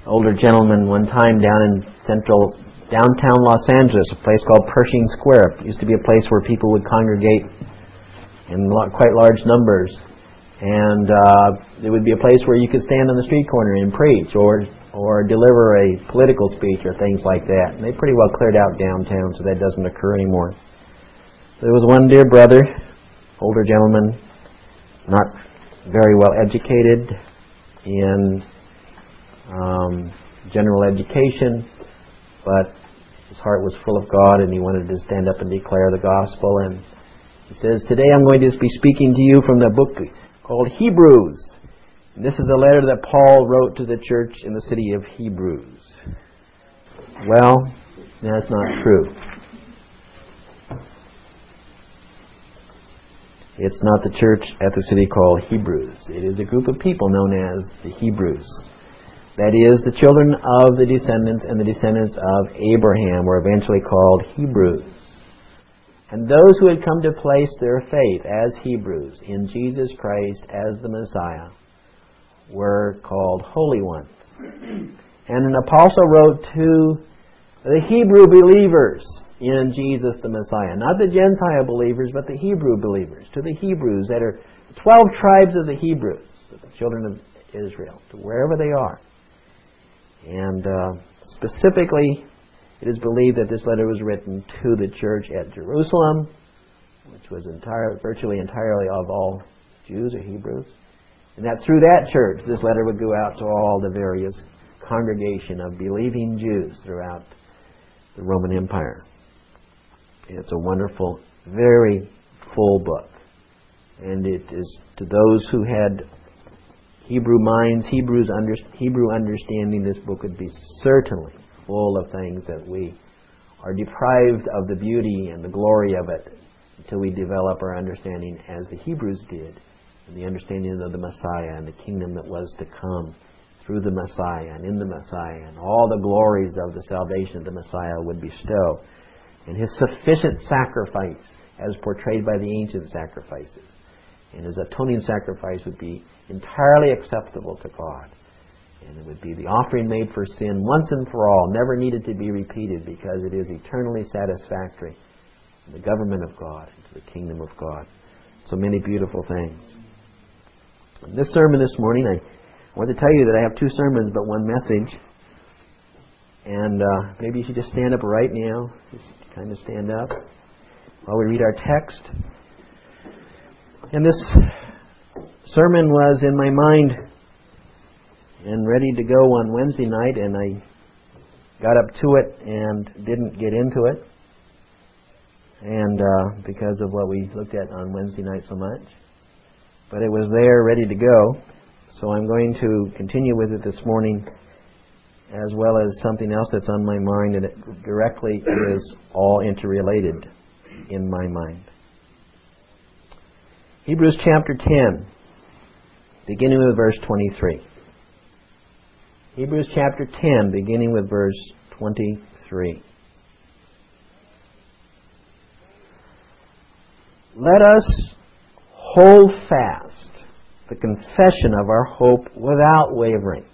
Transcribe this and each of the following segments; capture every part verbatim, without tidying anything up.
older gentleman one time down in central downtown Los Angeles, a place called Pershing Square. It used to be a place where people would congregate in quite large numbers. And uh, it would be a place where you could stand on the street corner and preach or or deliver a political speech or things like that. And they pretty well cleared out downtown, so that doesn't occur anymore. There was one dear brother, older gentleman, not very well educated in um, general education, but his heart was full of God and he wanted to stand up and declare the gospel. And he says, today I'm going to be speaking to you from the book called Hebrews. And this is a letter that Paul wrote to the church in the city of Hebrews. Well, that's not true. It's not the church at the city called Hebrews. It is a group of people known as the Hebrews. That is, the children of the descendants and the descendants of Abraham were eventually called Hebrews. And those who had come to place their faith as Hebrews in Jesus Christ as the Messiah were called holy ones. And an apostle wrote to the Hebrew believers in Jesus the Messiah. Not the Gentile believers, but the Hebrew believers. To the Hebrews that are twelve tribes of the Hebrews, the children of Israel, to wherever they are. And uh, specifically, it is believed that this letter was written to the church at Jerusalem, which was entire, virtually entirely of all Jews or Hebrews. And that through that church, this letter would go out to all the various congregation of believing Jews throughout the Roman Empire. It's a wonderful, very full book. And it is to those who had Hebrew minds, Hebrews under, Hebrew understanding, this book would be certainly full of things that we are deprived of the beauty and the glory of it until we develop our understanding as the Hebrews did, and the understanding of the Messiah and the kingdom that was to come through the Messiah and in the Messiah, and all the glories of the salvation that the Messiah would bestow, and His sufficient sacrifice as portrayed by the ancient sacrifices. And His atoning sacrifice would be entirely acceptable to God. And it would be the offering made for sin once and for all, never needed to be repeated because it is eternally satisfactory in the government of God, into the kingdom of God. So many beautiful things. In this sermon this morning, I want to tell you that I have two sermons but one message. And uh, maybe you should just stand up right now. Just kind of stand up while we read our text. And this sermon was in my mind and ready to go on Wednesday night, and I got up to it and didn't get into it, and uh, because of what we looked at on Wednesday night so much. But it was there, ready to go, so I'm going to continue with it this morning, as well as something else that's on my mind, and it directly is all interrelated in my mind. Hebrews chapter ten, beginning with verse twenty-three. Hebrews chapter ten, beginning with verse twenty-three. Let us hold fast the confession of our hope without wavering.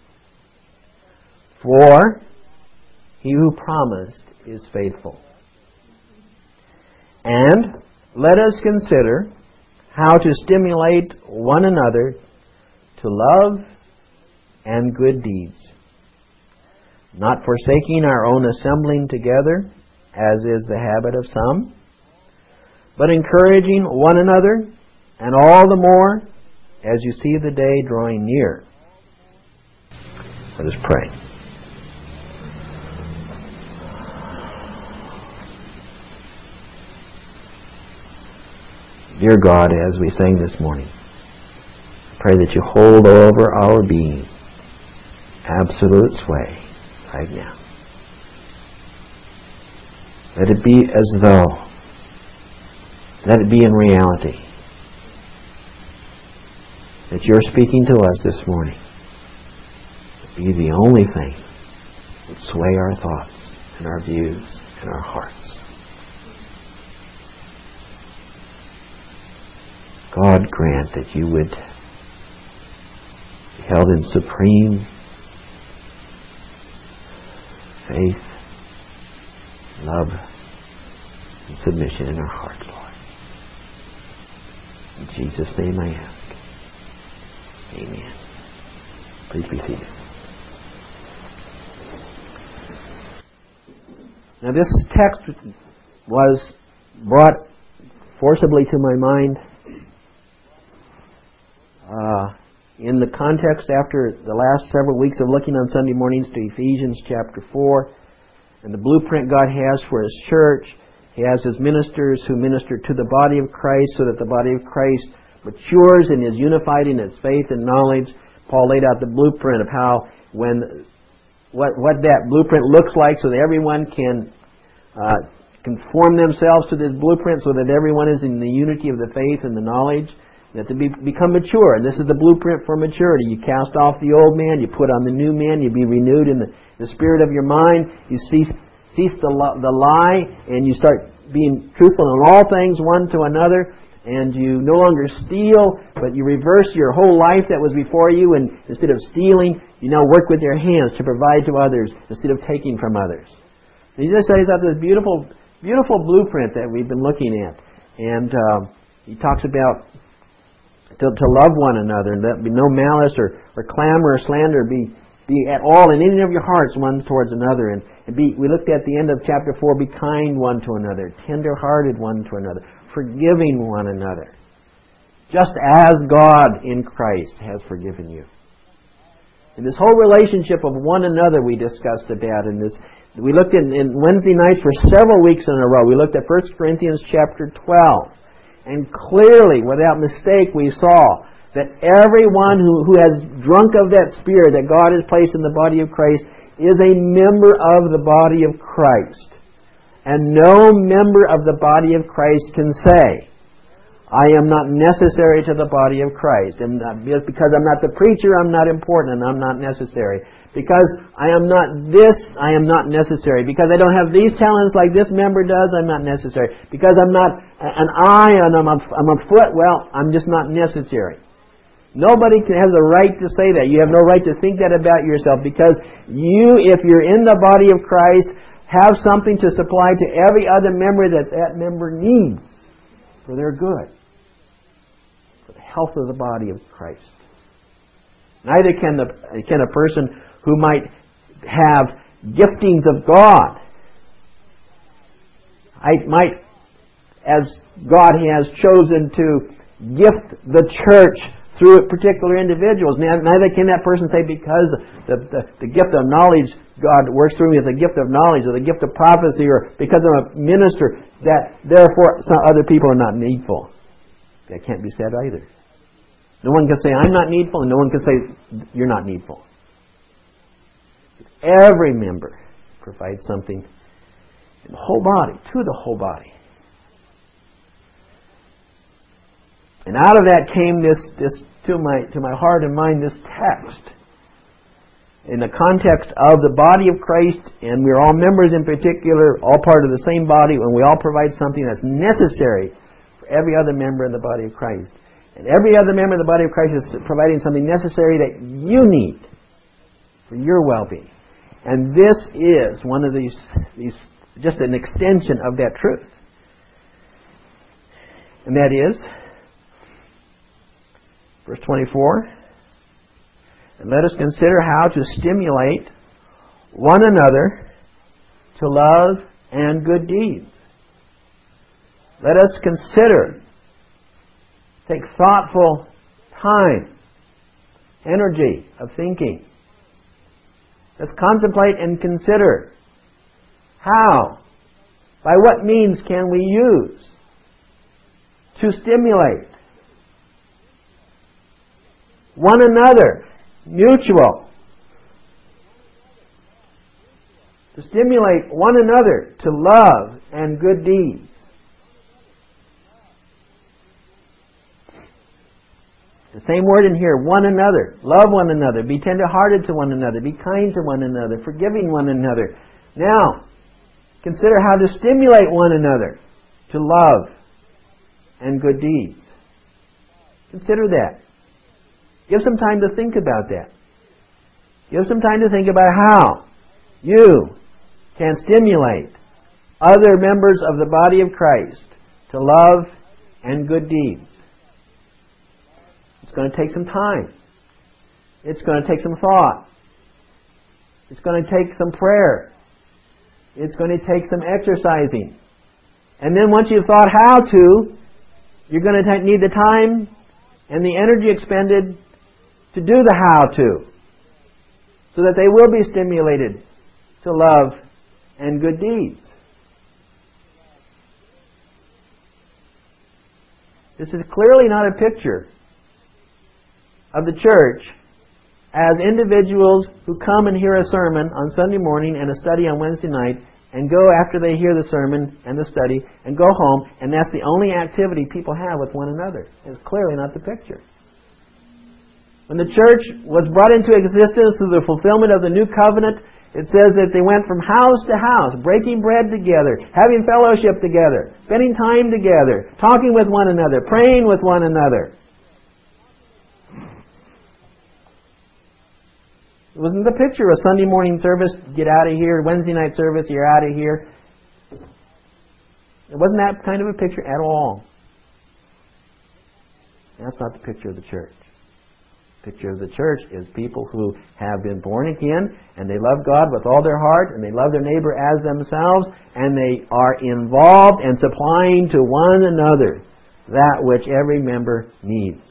For He who promised is faithful. And let us consider how to stimulate one another to love and good deeds, not forsaking our own assembling together, as is the habit of some, but encouraging one another, and all the more as you see the day drawing near. Let us pray. Dear God, as we sang this morning, pray that you hold over our being absolute sway right now. Let it be as though, let it be in reality, that you're speaking to us this morning. Be the only thing that sway our thoughts and our views and our hearts. God grant that you would be held in supreme faith, love, and submission in our hearts, Lord. In Jesus' name I ask. Amen. Please be seated. Now this text was brought forcibly to my mind uh, in the context after the last several weeks of looking on Sunday mornings to Ephesians chapter four and the blueprint God has for His church. He has His ministers who minister to the body of Christ so that the body of Christ matures and is unified in its faith and knowledge. Paul laid out the blueprint of how when what what that blueprint looks like so that everyone can uh, conform themselves to this blueprint so that everyone is in the unity of the faith and the knowledge. That to be, become mature. And this is the blueprint for maturity. You cast off the old man, you put on the new man, you be renewed in the, the spirit of your mind, you cease, cease the, the lie, and you start being truthful in all things one to another, and you no longer steal, but you reverse your whole life that was before you, and instead of stealing, you now work with your hands to provide to others instead of taking from others. And he just lays out this beautiful, beautiful blueprint that we've been looking at. And uh, he talks about To, to love one another, and that be no malice or, or clamor or slander be be at all in any of your hearts one towards another. And, and be we looked at the end of chapter four, be kind one to another, tender-hearted one to another, forgiving one another, just as God in Christ has forgiven you. And this whole relationship of one another we discussed about in this. We looked in, in Wednesday nights for several weeks in a row. We looked at First Corinthians chapter twelve. And clearly, without mistake, we saw that everyone who, who has drunk of that Spirit that God has placed in the body of Christ is a member of the body of Christ. And no member of the body of Christ can say, I am not necessary to the body of Christ. And because I'm not the preacher, I'm not important and I'm not necessary. Because I am not this, I am not necessary. Because I don't have these talents like this member does, I'm not necessary. Because I'm not an eye and I'm a, I'm a foot, well, I'm just not necessary. Nobody has the right to say that. You have no right to think that about yourself. Because you, if you're in the body of Christ, have something to supply to every other member that that member needs for their good. For the health of the body of Christ. Neither can, the, can a person who might have giftings of God. I might, as God has chosen to gift the church through particular individuals. Neither can that person say because the, the, the gift of knowledge, God works through me with the gift of knowledge or the gift of prophecy or because I'm a minister, that therefore some other people are not needful. That can't be said either. No one can say, I'm not needful, and no one can say, you're not needful. Every member provides something in the whole body, to the whole body. And out of that came this, this to my to my heart and mind, this text. In the context of the body of Christ, and we're all members in particular, all part of the same body, and we all provide something that's necessary for every other member in the body of Christ. And every other member of the body of Christ is providing something necessary that you need for your well-being. And this is one of these, these, just an extension of that truth. And that is, verse twenty-four, and let us consider how to stimulate one another to love and good deeds. Let us consider, take thoughtful time, energy of thinking. Let's contemplate and consider how, by what means can we use to stimulate one another, mutual, to stimulate one another to love and good deeds. The same word in here, one another. Love one another. Be tender-hearted to one another. Be kind to one another. Forgiving one another. Now, consider how to stimulate one another to love and good deeds. Consider that. Give some time to think about that. Give some time to think about how you can stimulate other members of the body of Christ to love and good deeds. It's going to take some time. It's going to take some thought. It's going to take some prayer. It's going to take some exercising. And then once you've thought how to, you're going to need the time and the energy expended to do the how to, so that they will be stimulated to love and good deeds. This is clearly not a picture of the church as individuals who come and hear a sermon on Sunday morning and a study on Wednesday night and go after they hear the sermon and the study and go home, and that's the only activity people have with one another. It's clearly not the picture. When the church was brought into existence through the fulfillment of the new covenant, it says that they went from house to house, breaking bread together, having fellowship together, spending time together, talking with one another, praying with one another. It wasn't the picture of a Sunday morning service, get out of here, Wednesday night service, you're out of here. It wasn't that kind of a picture at all. That's not the picture of the church. The picture of the church is people who have been born again, and they love God with all their heart, and they love their neighbor as themselves, and they are involved and supplying to one another that which every member needs.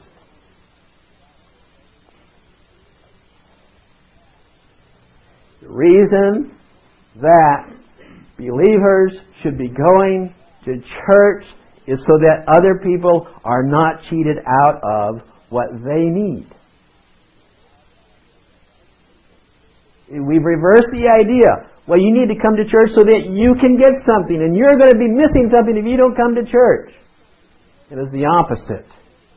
The reason that believers should be going to church is so that other people are not cheated out of what they need. We've reversed the idea. Well, you need to come to church so that you can get something, and you're going to be missing something if you don't come to church. It is the opposite.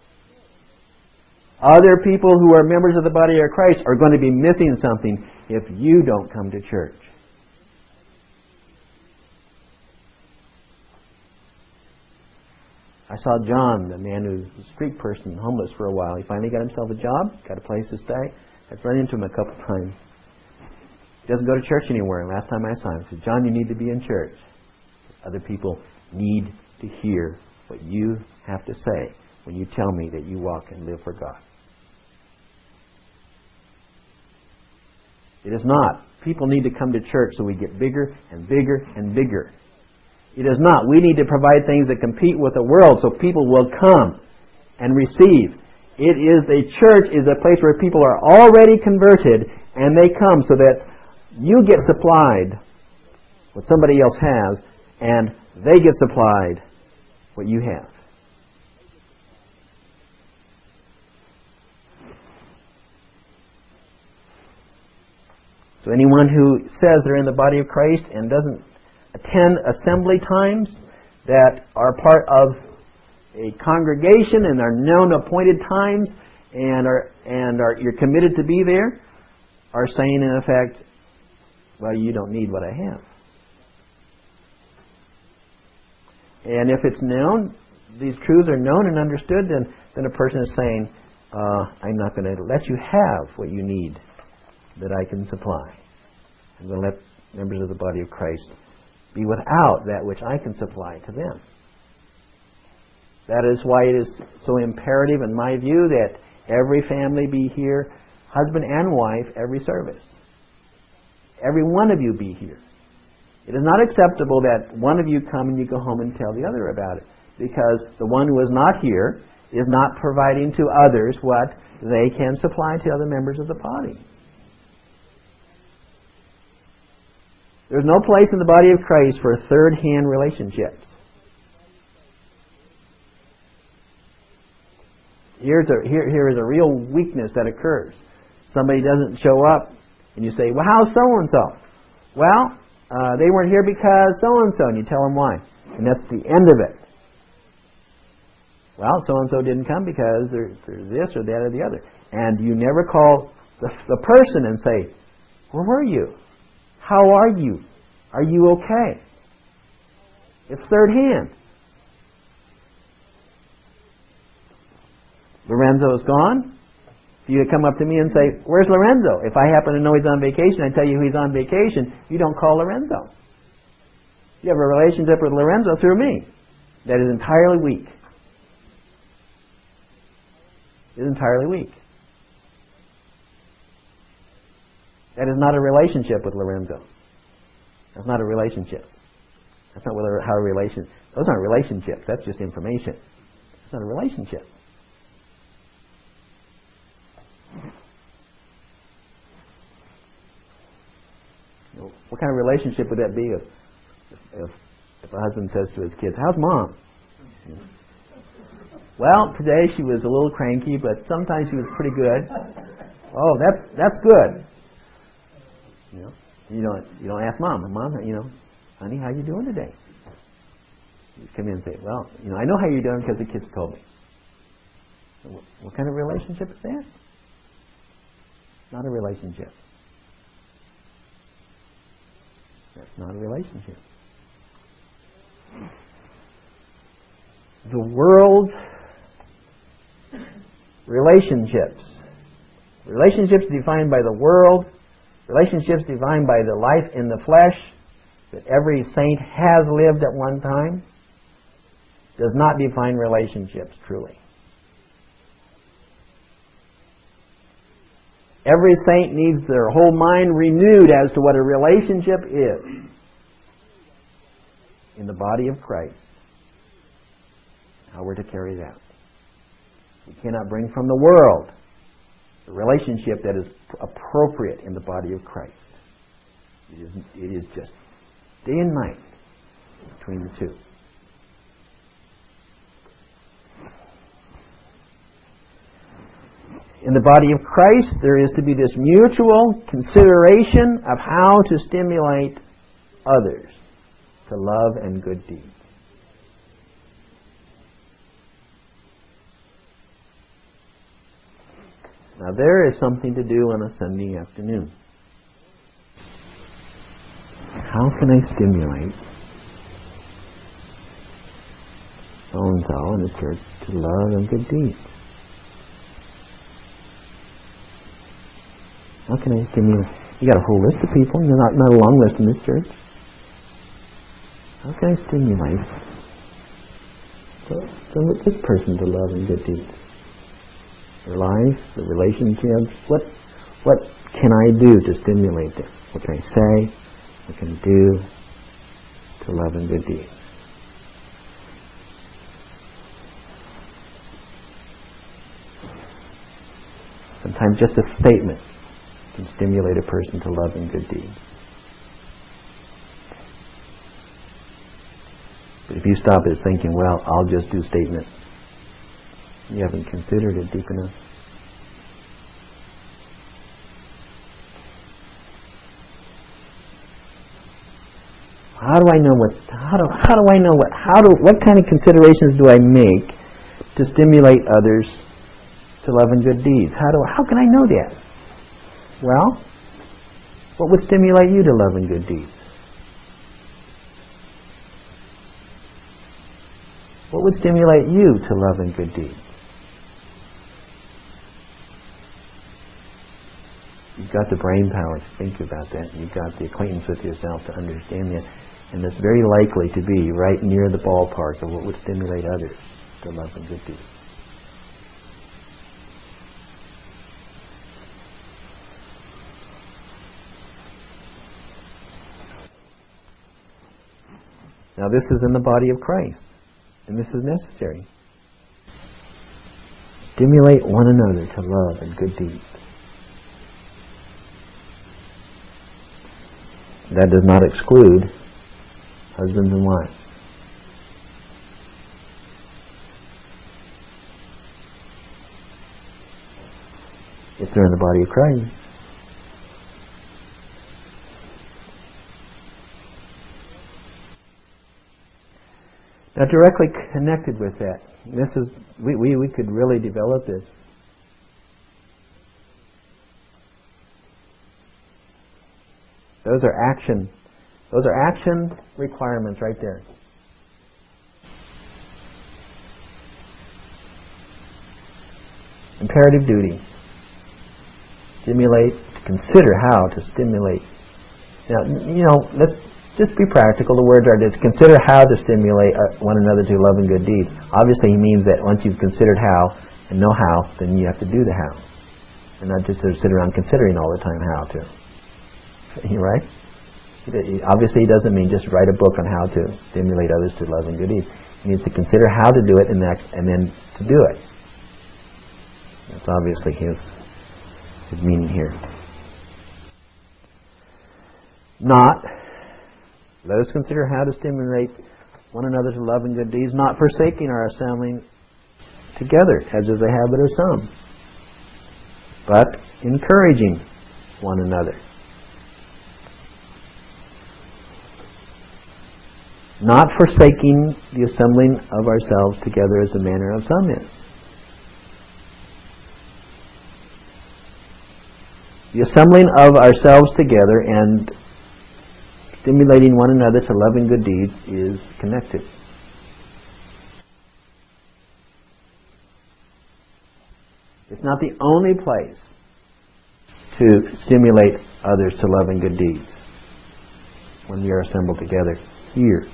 Other people who are members of the body of Christ are going to be missing something if you don't come to church. I saw John, the man who was a street person, homeless for a while. He finally got himself a job, got a place to stay. I've run into him a couple of times. He doesn't go to church anywhere. Last time I saw him, I said, John, you need to be in church. Other people need to hear what you have to say when you tell me that you walk and live for God. It is not. People need to come to church so we get bigger and bigger and bigger. It is not. We need to provide things that compete with the world so people will come and receive. It is a church is a place where people are already converted and they come so that you get supplied what somebody else has and they get supplied what you have. So anyone who says they're in the body of Christ and doesn't attend assembly times that are part of a congregation and are known appointed times and are and are you're committed to be there, are saying in effect, well, you don't need what I have. And if it's known, these truths are known and understood, then, then a person is saying, uh, I'm not going to let you have what you need that I can supply. I'm going to let members of the body of Christ be without that which I can supply to them. That is why it is so imperative, in my view, that every family be here, husband and wife, every service. Every one of you be here. It is not acceptable that one of you come and you go home and tell the other about it, because the one who is not here is not providing to others what they can supply to other members of the body. There's no place in the body of Christ for third-hand relationships. Here's a, here, here is a real weakness that occurs. Somebody doesn't show up, and you say, well, how's so-and-so? Well, uh, they weren't here because so-and-so, and you tell them why. And that's the end of it. Well, so-and-so didn't come because there's this or that or the other. And you never call the, the person and say, where were you? How are you? Are you okay? It's third hand. Lorenzo is gone. If you come up to me and say, "Where's Lorenzo?" If I happen to know he's on vacation, I tell you he's on vacation, you don't call Lorenzo. You have a relationship with Lorenzo through me. That is entirely weak. It is entirely weak. That is not a relationship with Lorenzo. That's not a relationship. That's not how a relation. Those aren't relationships. That's just information. It's not a relationship. You know, what kind of relationship would that be if, if, if a husband says to his kids, "How's mom?" You know, "Well, today she was a little cranky, but sometimes she was pretty good." "Oh, that's that's good." You know, you don't you don't ask mom, "Mom, you know, honey, how you doing today?" You come in and say, "Well, you know, I know how you're doing because the kids told me." What, what kind of relationship is that? Not a relationship. That's not a relationship. The world's relationships. Relationships defined by the world. Relationships defined by the life in the flesh that every saint has lived at one time does not define relationships truly. Every saint needs their whole mind renewed as to what a relationship is in the body of Christ. How we're to carry that. We cannot bring from the world the relationship that is appropriate in the body of Christ. It is, it is just day and night between the two. In the body of Christ, there is to be this mutual consideration of how to stimulate others to love and good deeds. Now there is something to do on a Sunday afternoon. How can I stimulate so-and-so in the church to love and good deeds? How can I stimulate? You got a whole list of people, you're not, not a long list in this church. How can I stimulate so, so this person to love and good deeds? Their life, their relationships, what what can I do to stimulate them? What can I say? What can I do to love and good deeds? Sometimes just a statement can stimulate a person to love and good deeds. But if you stop at thinking, well, I'll just do statements, you haven't considered it deep enough. How do I know what? How do how do I know what? How do what kind of considerations do I make to stimulate others to love and good deeds? How do how can I know that? Well, what would stimulate you to love and good deeds? What would stimulate you to love and good deeds? You've got the brain power to think about that. You've got the acquaintance with yourself to understand that. And that's very likely to be right near the ballpark of what would stimulate others to love and good deeds. Now this is in the body of Christ, and this is necessary. Stimulate one another to love and good deeds. That does not exclude husbands and wives. If they're in the body of Christ. Now directly connected with that, this is we, we, we could really develop this. Those are action those are action requirements right there. Imperative duty. stimulate, to consider how to stimulate. Now, you know, let's just be practical. The words are to consider how to stimulate one another to love and good deeds. Obviously, he means that once you've considered how and know how, then you have to do the how. And not just sort of sit around considering all the time how to. You're right? Obviously, he doesn't mean just write a book on how to stimulate others to love and good deeds. He needs to consider how to do it and, that, and then to do it. That's obviously his, his meaning here. Not, let us consider how to stimulate one another to love and good deeds, not forsaking our assembling together, as is the habit of some, but encouraging one another. Not forsaking the assembling of ourselves together as the manner of some is. The assembling of ourselves together and stimulating one another to love and good deeds is connected. It's not the only place to stimulate others to love and good deeds when we are assembled together here.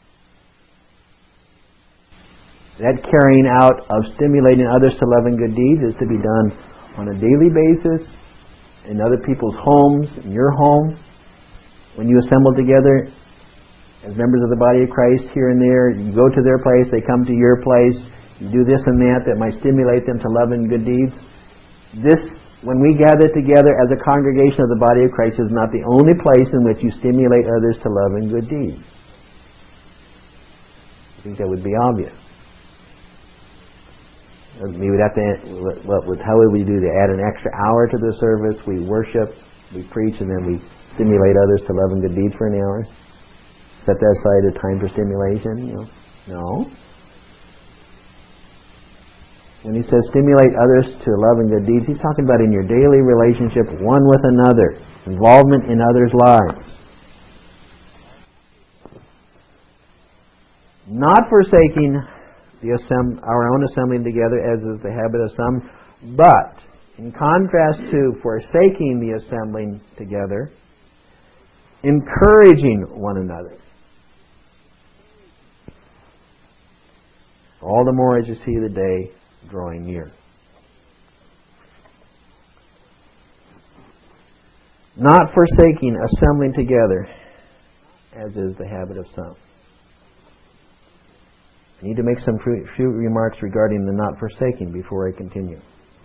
That carrying out of stimulating others to love and good deeds is to be done on a daily basis, in other people's homes, in your home. When you assemble together as members of the body of Christ here and there, you go to their place, they come to your place, you do this and that that might stimulate them to love and good deeds. This, when we gather together as a congregation of the body of Christ, is not the only place in which you stimulate others to love and good deeds. I think that would be obvious. We would have to, what would, how would we do to add an extra hour to the service? We worship, we preach, and then we stimulate others to love and good deeds for an hour. Set that aside a time for stimulation? You know? No. When he says stimulate others to love and good deeds, he's talking about in your daily relationship one with another, involvement in others' lives. Not forsaking The assemb- our own assembling together, as is the habit of some, but in contrast to forsaking the assembling together, encouraging one another. All the more as you see the day drawing near. Not forsaking assembling together, as is the habit of some. I need to make some few remarks regarding the not forsaking before I continue.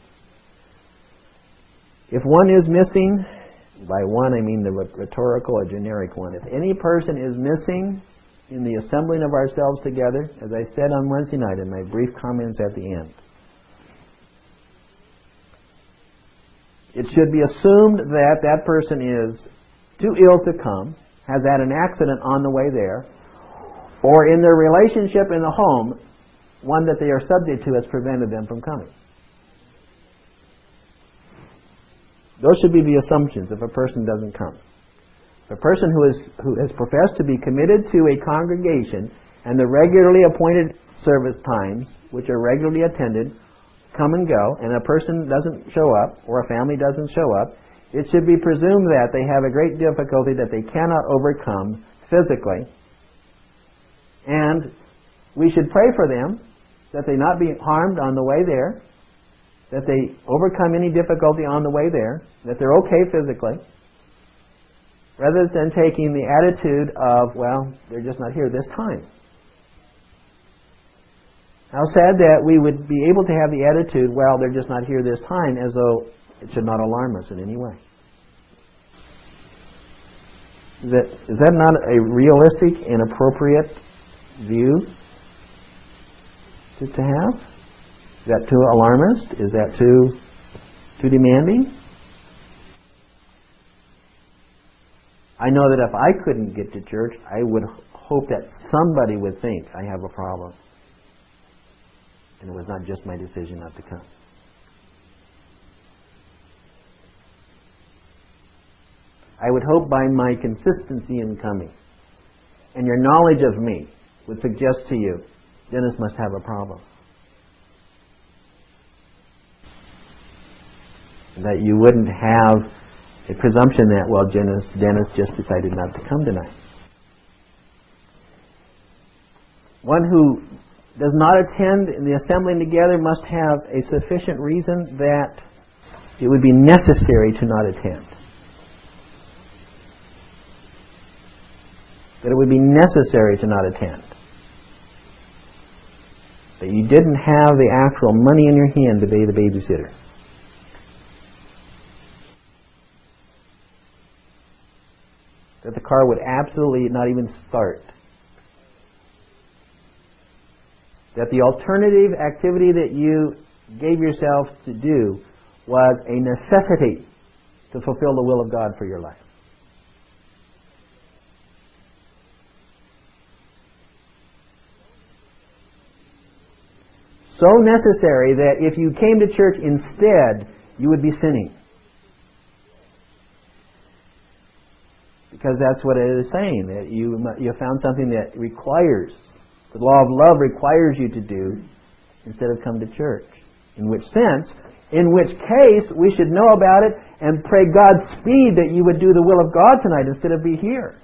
If one is missing, by one I mean the rhetorical or generic one. If any person is missing in the assembling of ourselves together, as I said on Wednesday night in my brief comments at the end, it should be assumed that that person is too ill to come, has had an accident on the way there, or in their relationship in the home, one that they are subject to has prevented them from coming. Those should be the assumptions if a person doesn't come. If a person who is who has professed to be committed to a congregation and the regularly appointed service times, which are regularly attended, come and go, and a person doesn't show up, or a family doesn't show up, it should be presumed that they have a great difficulty that they cannot overcome physically. And we should pray for them that they not be harmed on the way there, that they overcome any difficulty on the way there, that they're okay physically, rather than taking the attitude of, well, they're just not here this time. How sad that we would be able to have the attitude, well, they're just not here this time, as though it should not alarm us in any way. Is that, is that not a realistic and appropriate view to, to have? Is that too alarmist? Is that too too demanding? I know that if I couldn't get to church, I would hope that somebody would think I have a problem. And it was not just my decision not to come. I would hope by my consistency in coming and your knowledge of me would suggest to you, Dennis must have a problem. That you wouldn't have a presumption that, well, Dennis, Dennis just decided not to come tonight. One who does not attend in the assembling together must have a sufficient reason that it would be necessary to not attend. That it would be necessary to not attend. That you didn't have the actual money in your hand to pay the babysitter. That the car would absolutely not even start. That the alternative activity that you gave yourself to do was a necessity to fulfill the will of God for your life. So necessary that if you came to church instead, you would be sinning. Because that's what it is saying, that you you found something that requires, the law of love requires you to do instead of come to church. In which sense, in which case, we should know about it and pray God's speed that you would do the will of God tonight instead of be here.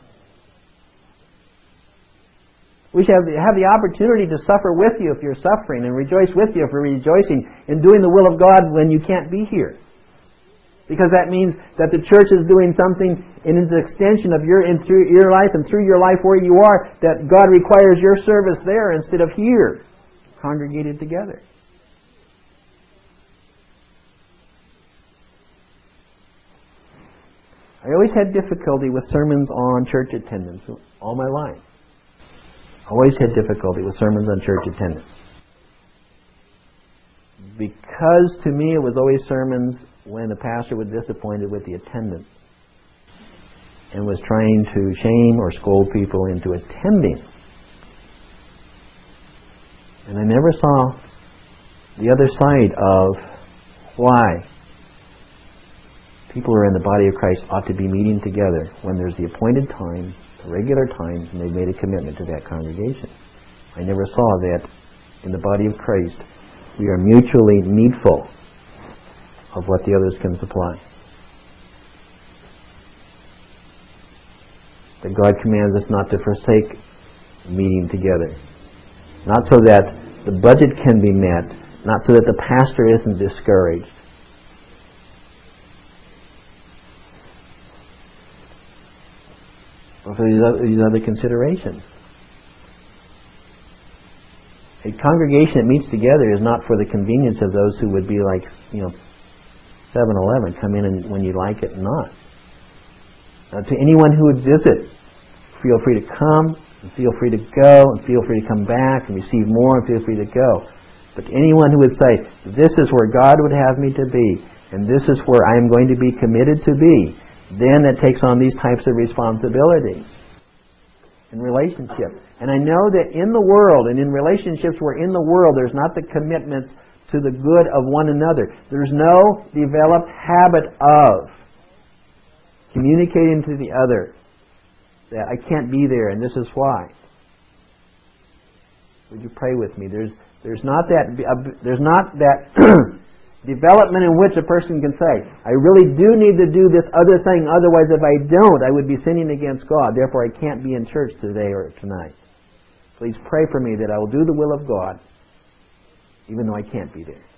We should have the, have the opportunity to suffer with you if you're suffering and rejoice with you if you're rejoicing in doing the will of God when you can't be here. Because that means that the church is doing something in its extension of your, in through your life and through your life where you are, that God requires your service there instead of here, congregated together. I always had difficulty with sermons on church attendance all my life. Always had difficulty with sermons on church attendance. Because to me it was always sermons when the pastor was disappointed with the attendance and was trying to shame or scold people into attending. And I never saw the other side of why people who are in the body of Christ ought to be meeting together when there's the appointed time, the regular times, and they've made a commitment to that congregation. I never saw that in the body of Christ we are mutually needful of what the others can supply. That God commands us not to forsake meeting together. Not so that the budget can be met, not so that the pastor isn't discouraged. Or for these other, these other considerations. A congregation that meets together is not for the convenience of those who would be like, you know, seven eleven, come in and when you like it and not. Uh, to anyone who would visit, feel free to come, and feel free to go, and feel free to come back and receive more, and feel free to go. But to anyone who would say, this is where God would have me to be, and this is where I am going to be committed to be, then it takes on these types of responsibilities in relationship. And I know that in the world and in relationships where in the world there's not the commitments to the good of one another. There's no developed habit of communicating to the other that I can't be there and this is why. Would you pray with me? There's there's not that uh, there's not that development in which a person can say, I really do need to do this other thing, otherwise if I don't, I would be sinning against God. Therefore I can't be in church today or tonight. Please pray for me that I will do the will of God, even though I can't be there.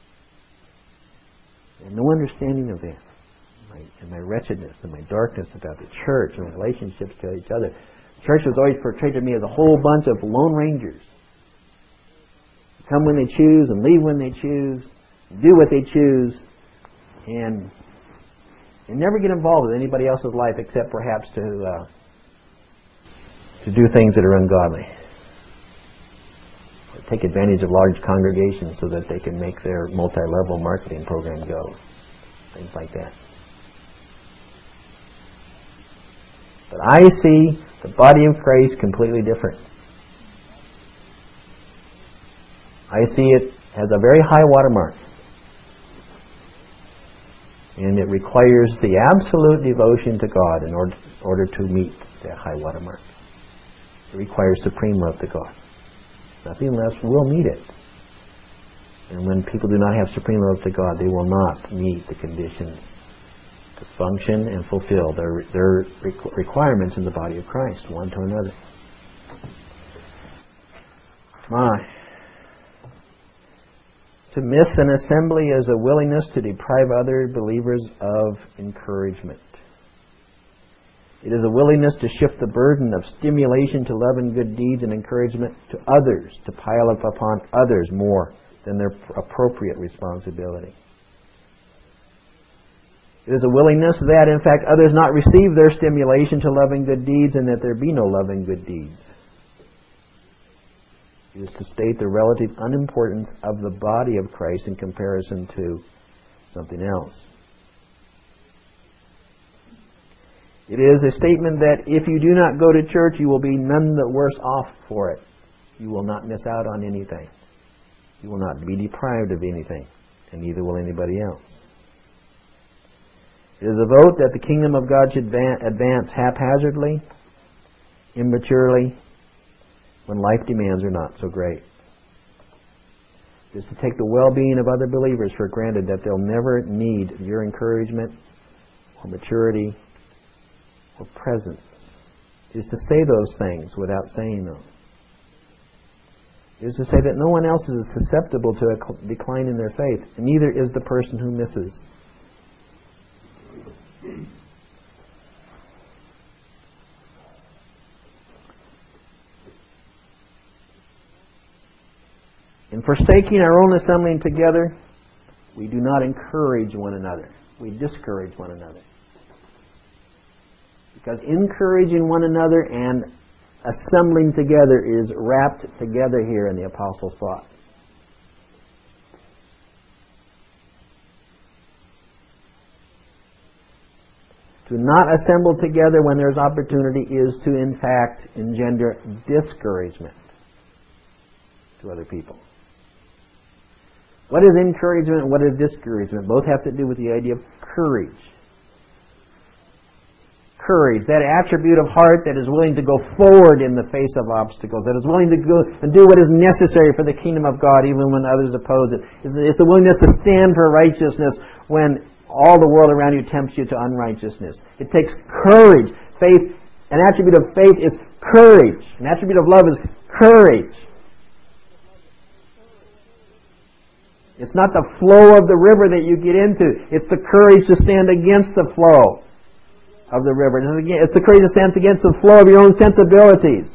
And no understanding of that. My, and my wretchedness and my darkness about the church and relationships to each other. The church was always portrayed to me as a whole bunch of lone rangers. Come when they choose and leave when they choose. Do what they choose, and, and never get involved with anybody else's life except perhaps to uh, to do things that are ungodly. Or take advantage of large congregations so that they can make their multi-level marketing program go. Things like that. But I see the body of Christ completely different. I see it as a very high watermark. And it requires the absolute devotion to God in order, order to meet that high watermark. It requires supreme love to God. Nothing less will meet it. And when people do not have supreme love to God, they will not meet the conditions to function and fulfill their, their requirements in the body of Christ, one to another. My. To miss an assembly is a willingness to deprive other believers of encouragement. It is a willingness to shift the burden of stimulation to love and good deeds and encouragement to others, to pile up upon others more than their appropriate responsibility. It is a willingness that, in fact, others not receive their stimulation to loving good deeds and that there be no loving good deeds. It is to state the relative unimportance of the body of Christ in comparison to something else. It is a statement that if you do not go to church, you will be none the worse off for it. You will not miss out on anything. You will not be deprived of anything, and neither will anybody else. It is a vote that the kingdom of God should advance haphazardly, immaturely, when life demands are not so great. It is to take the well-being of other believers for granted, that they'll never need your encouragement or maturity or presence. It is to say those things without saying them. It is to say that no one else is susceptible to a decline in their faith, and neither is the person who misses. In forsaking our own assembling together, we do not encourage one another. We discourage one another. Because encouraging one another and assembling together is wrapped together here in the Apostles' thought. To not assemble together when there's opportunity is to, in fact, engender discouragement to other people. What is encouragement and what is discouragement? Both have to do with the idea of courage. Courage, that attribute of heart that is willing to go forward in the face of obstacles, that is willing to go and do what is necessary for the kingdom of God even when others oppose it. It's the willingness to stand for righteousness when all the world around you tempts you to unrighteousness. It takes courage. Faith, an attribute of faith is courage. An attribute of love is courage. It's not the flow of the river that you get into. It's the courage to stand against the flow of the river. It's the courage to stand against the flow of your own sensibilities.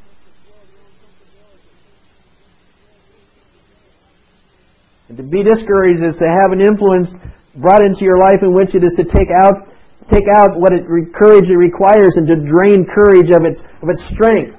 And to be discouraged is to have an influence brought into your life in which it is to take out take out what it, courage it requires and to drain courage of its of its strength.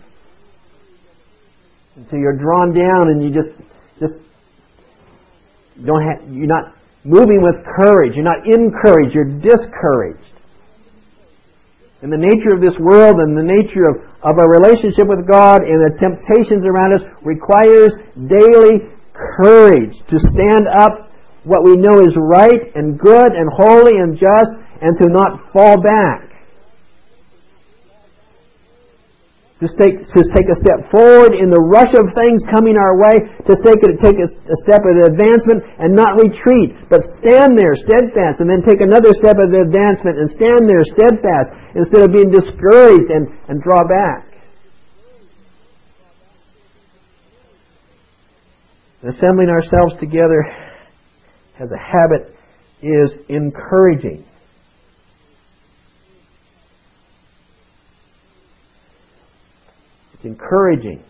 Until you're drawn down and you just just don't have, you're not moving with courage. You're not encouraged. You're discouraged. And the nature of this world and the nature of, of our relationship with God and the temptations around us requires daily courage to stand up what we know is right and good and holy and just, and to not fall back. Just take, just take a step forward in the rush of things coming our way, to take, a, take a, a step of advancement and not retreat, but stand there steadfast, and then take another step of advancement and stand there steadfast instead of being discouraged and, and draw back. Assembling ourselves together as a habit is encouraging. It's encouraging.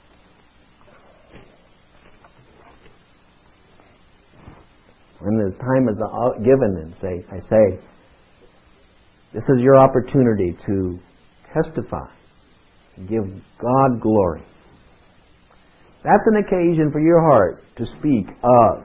When the time is given and say, I say, this is your opportunity to testify, give God glory. That's an occasion for your heart to speak of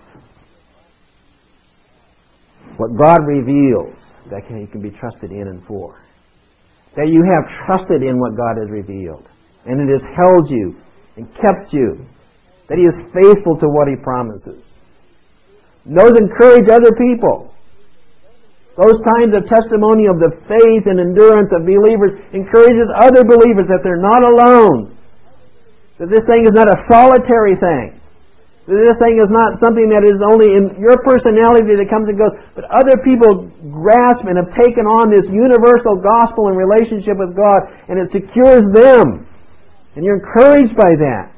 what God reveals that He can be trusted in and for. That you have trusted in what God has revealed. And it has held you and kept you. That He is faithful to what He promises. Those encourage other people. Those times of testimony of the faith and endurance of believers encourages other believers that they're not alone. That this thing is not a solitary thing. This thing is not something that is only in your personality that comes and goes, but other people grasp and have taken on this universal gospel and relationship with God, and it secures them. And you're encouraged by that.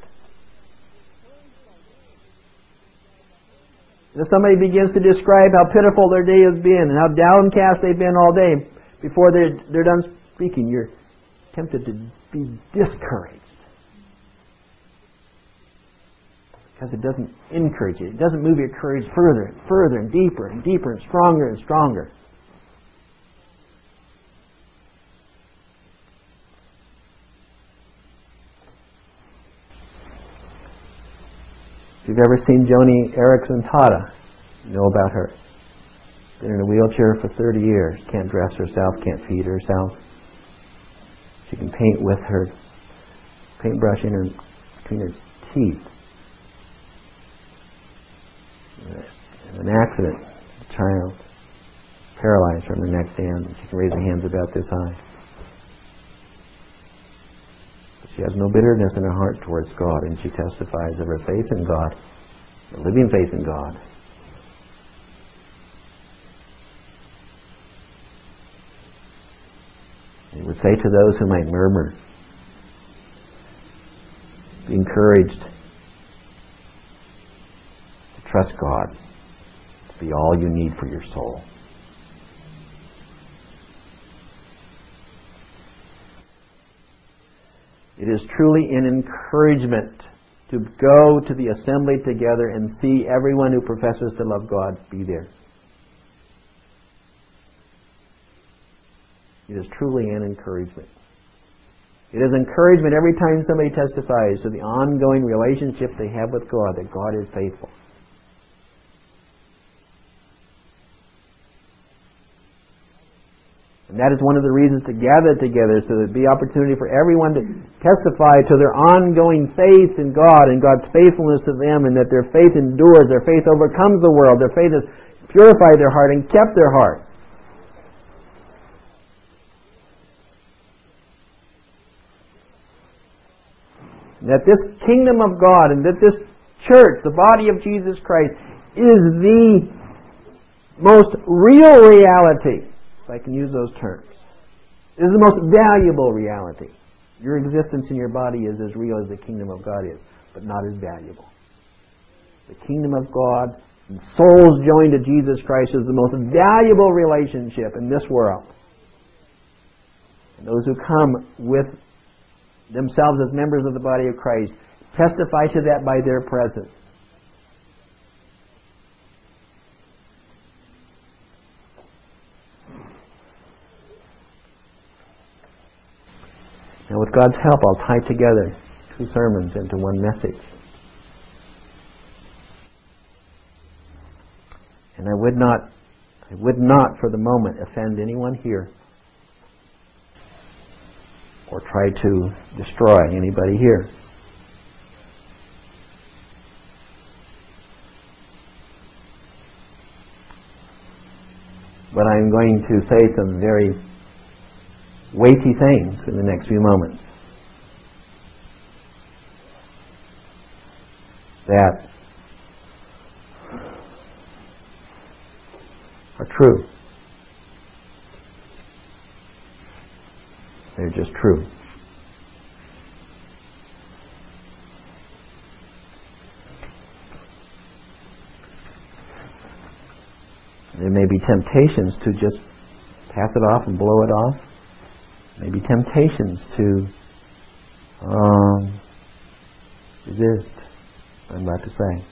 If somebody begins to describe how pitiful their day has been and how downcast they've been all day, before they're, they're done speaking, you're tempted to be discouraged. Because it doesn't encourage you. It doesn't move your courage further and further and deeper and deeper and stronger and stronger. If you've ever seen Joni Eareckson Tada, you know about her. Been in a wheelchair for thirty years. Can't dress herself, can't feed herself. She can paint with her paintbrush in her, between her teeth. In an accident, a child paralyzed from her neck down. She can raise her hands about this high. But she has no bitterness in her heart towards God, and she testifies of her faith in God, a living faith in God. He would say to those who might murmur, be encouraged to trust God to be all you need for your soul. It is truly an encouragement to go to the assembly together and see everyone who professes to love God be there. It is truly an encouragement. It is encouragement every time somebody testifies to the ongoing relationship they have with God, that God is faithful. And that is one of the reasons to gather together, so that there be opportunity for everyone to testify to their ongoing faith in God and God's faithfulness to them, and that their faith endures, their faith overcomes the world, their faith has purified their heart and kept their heart. That this kingdom of God and that this church, the body of Jesus Christ, is the most real reality, if I can use those terms. It is the most valuable reality. Your existence in your body is as real as the kingdom of God is, but not as valuable. The kingdom of God and souls joined to Jesus Christ is the most valuable relationship in this world. And those who come with themselves as members of the body of Christ testify to that by their presence. Now, with God's help, I'll tie together two sermons into one message. And I would not, I would not for the moment offend anyone here, or try to destroy anybody here. But I'm going to say some very weighty things in the next few moments that are true. They're just true. There may be temptations to just pass it off and blow it off. Maybe temptations to um, resist what I'm about to say.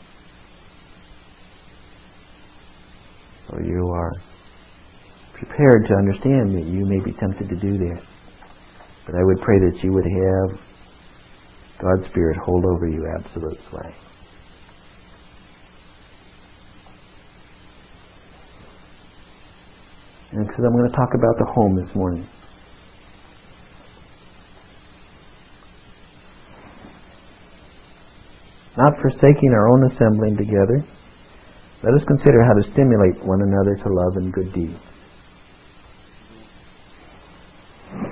So you are prepared to understand that you may be tempted to do that. But I would pray that you would have God's Spirit hold over you absolute sway. And because I'm going to talk about the home this morning. Not forsaking our own assembling together, let us consider how to stimulate one another to love and good deeds.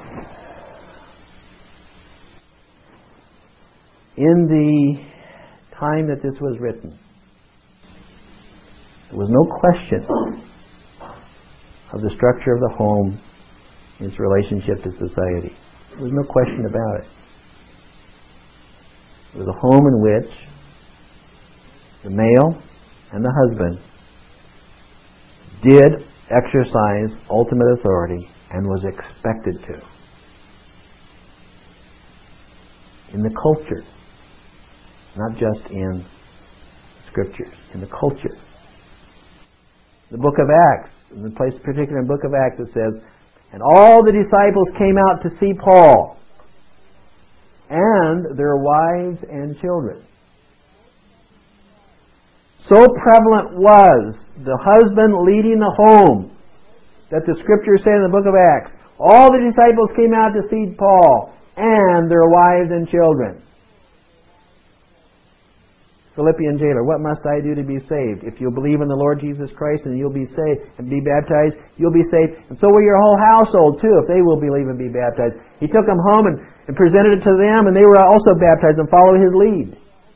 In the time that this was written, there was no question of the structure of the home, its relationship to society. There was no question about it. It was a home in which the male and the husband did exercise ultimate authority and was expected to. In the culture, not just in Scriptures, in the culture. The book of Acts, in the place particular in the book of Acts, it says, and all the disciples came out to see Paul and their wives and children. So prevalent was the husband leading the home that the Scriptures say in the book of Acts, all the disciples came out to see Paul and their wives and children. Philippian jailer, what must I do to be saved? If you'll believe in the Lord Jesus Christ and you'll be saved and be baptized, you'll be saved. And so will your whole household too, if they will believe and be baptized. He took them home and, and presented it to them, and they were also baptized and followed his lead.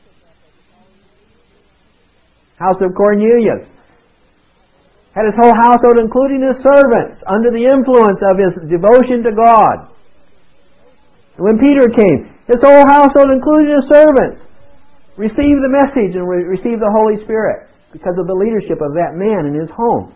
House of Cornelius had his whole household, including his servants, under the influence of his devotion to God. And when Peter came, his whole household, including his servants, received the message and re- received the Holy Spirit because of the leadership of that man in his home.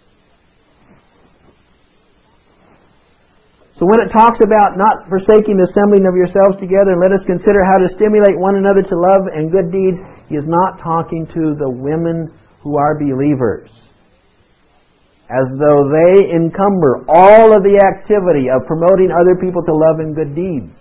So when it talks about not forsaking the assembling of yourselves together, and let us consider how to stimulate one another to love and good deeds, he is not talking to the women who are believers, as though they encumber all of the activity of promoting other people to love and good deeds.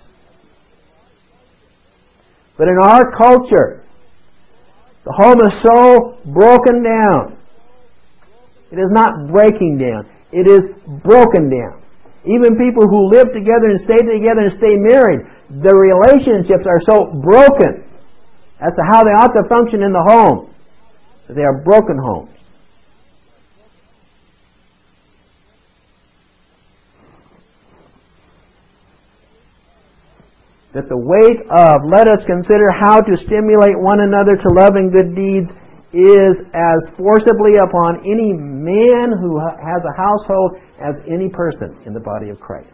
But in our culture, the home is so broken down. It is not breaking down. It is broken down. Even people who live together and stay together and stay married, the relationships are so broken as to how they ought to function in the home, that they are broken homes. That the weight of, let us consider how to stimulate one another to love and good deeds, is as forcibly upon any man who has a household as any person in the body of Christ.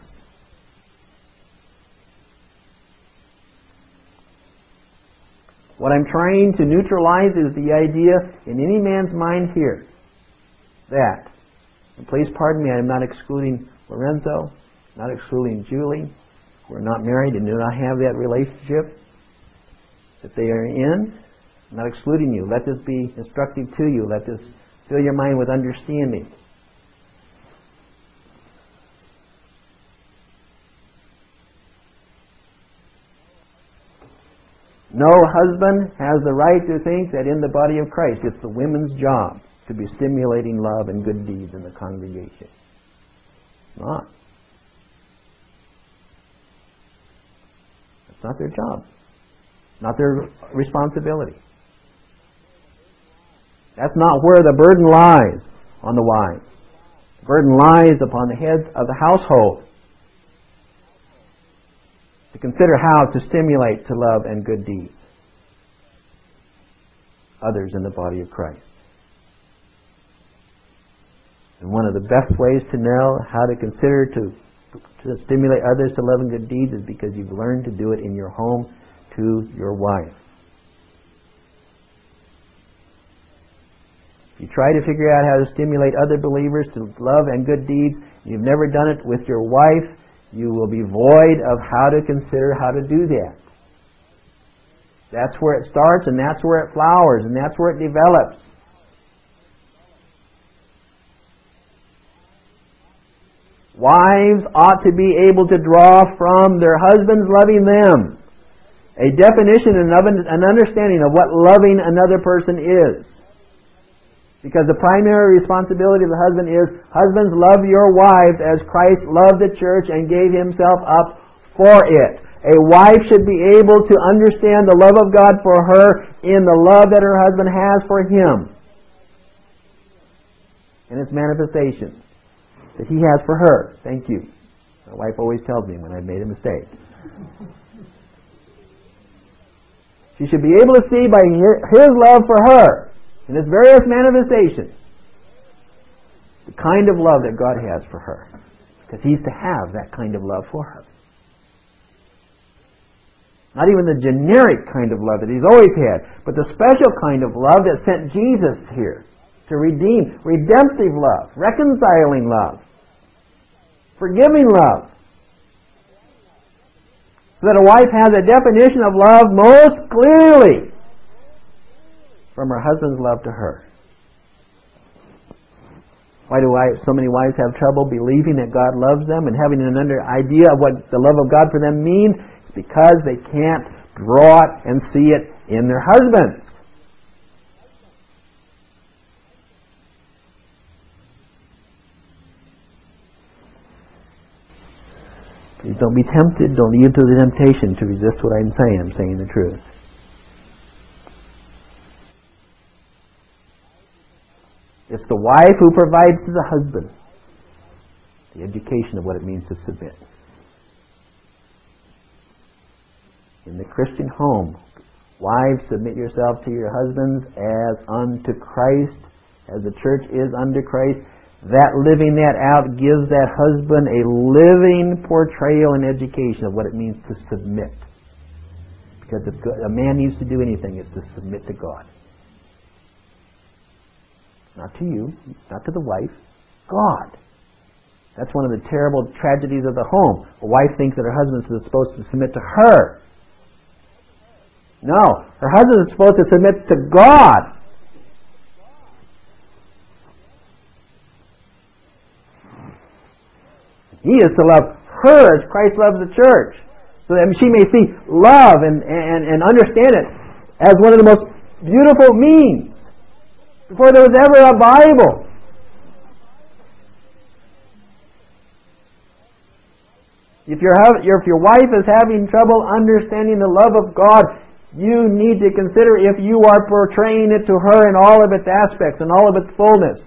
What I'm trying to neutralize is the idea in any man's mind here that, and please pardon me, I'm not excluding Lorenzo, not excluding Julie, who are not married and do not have that relationship that they are in. I'm not excluding you. Let this be instructive to you. Let this fill your mind with understanding. No husband has the right to think that in the body of Christ it's the women's job to be stimulating love and good deeds in the congregation. It's not. It's not their job. Not their responsibility. That's not where the burden lies on the wives. The burden lies upon the heads of the household to consider how to stimulate to love and good deeds others in the body of Christ. And one of the best ways to know how to consider to, to stimulate others to love and good deeds is because you've learned to do it in your home to your wife. If you try to figure out how to stimulate other believers to love and good deeds, you've never done it with your wife, you will be void of how to consider how to do that. That's where it starts, and that's where it flowers, and that's where it develops. Wives ought to be able to draw from their husbands loving them a definition and an understanding of what loving another person is. Because the primary responsibility of the husband is, husbands, love your wives as Christ loved the church and gave himself up for it. A wife should be able to understand the love of God for her in the love that her husband has for him, and its manifestations that he has for her. Thank you. My wife always tells me when I've made a mistake. She should be able to see by His love for her in its various manifestations the kind of love that God has for her. Because He's to have that kind of love for her. Not even the generic kind of love that He's always had, but the special kind of love that sent Jesus here to redeem, redemptive love, reconciling love, forgiving love. So that a wife has a definition of love most clearly from her husband's love to her. Why do I, so many wives have trouble believing that God loves them and having an under idea of what the love of God for them means? It's because they can't draw it and see it in their husbands. Please don't be tempted. Don't yield to the temptation to resist what I'm saying. I'm saying the truth. It's the wife who provides to the husband the education of what it means to submit. In the Christian home, wives, submit yourself to your husbands as unto Christ, as the church is unto Christ. That living that out gives that husband a living portrayal and education of what it means to submit. Because if a man needs to do anything, it's to submit to God. Not to you, not to the wife, God. That's one of the terrible tragedies of the home. A wife thinks that her husband is supposed to submit to her. No, her husband is supposed to submit to God. He is to love her as Christ loves the church, so that she may see love and, and, and understand it as one of the most beautiful means. Before there was ever a Bible. If, your if your wife is having trouble understanding the love of God, you need to consider if you are portraying it to her in all of its aspects, in all of its fullness.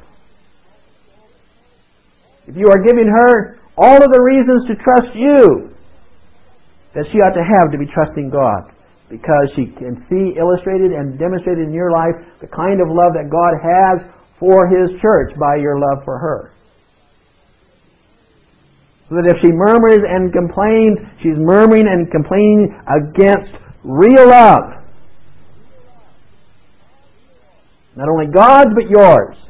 If you are giving her all of the reasons to trust you that she ought to have to be trusting God, because she can see illustrated and demonstrated in your life the kind of love that God has for His church by your love for her. So that if she murmurs and complains, she's murmuring and complaining against real love. Not only God's, but yours.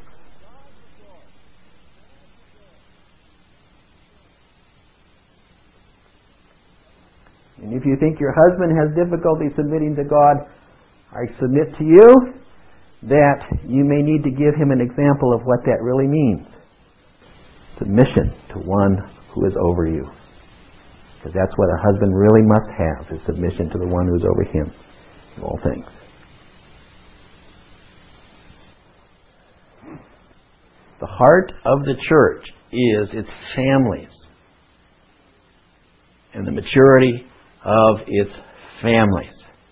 And if you think your husband has difficulty submitting to God, I submit to you that you may need to give him an example of what that really means. Submission to one who is over you. Because that's what a husband really must have, is submission to the one who is over him in all things. The heart of the church is its families and the maturity of its families.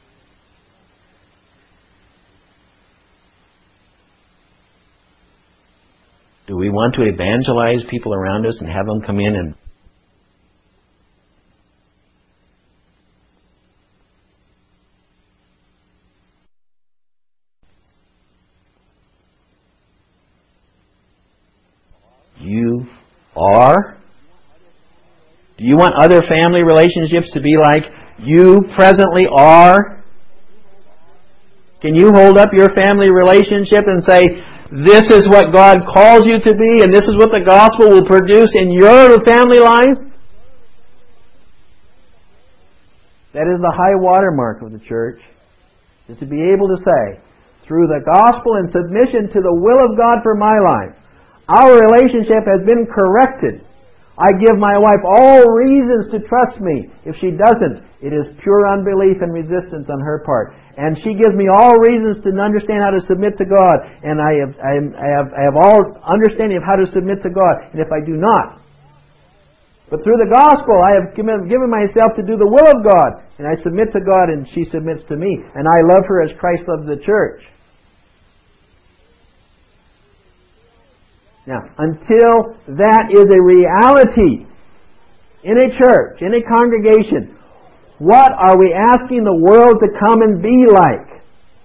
Do we want to evangelize people around us and have them come in and you are? Do you want other family relationships to be like you presently are? Can you hold up your family relationship and say, this is what God calls you to be, and this is what the gospel will produce in your family life? That is the high watermark of the church, is to be able to say, through the gospel and submission to the will of God for my life, our relationship has been corrected. I give my wife all reasons to trust me. If she doesn't, it is pure unbelief and resistance on her part. And she gives me all reasons to understand how to submit to God. And I have, I have, I have all understanding of how to submit to God. And if I do not, but through the gospel, I have given myself to do the will of God. And I submit to God and she submits to me. And I love her as Christ loves the church. Now, until that is a reality in a church, in a congregation, What are we asking the world to come and be like?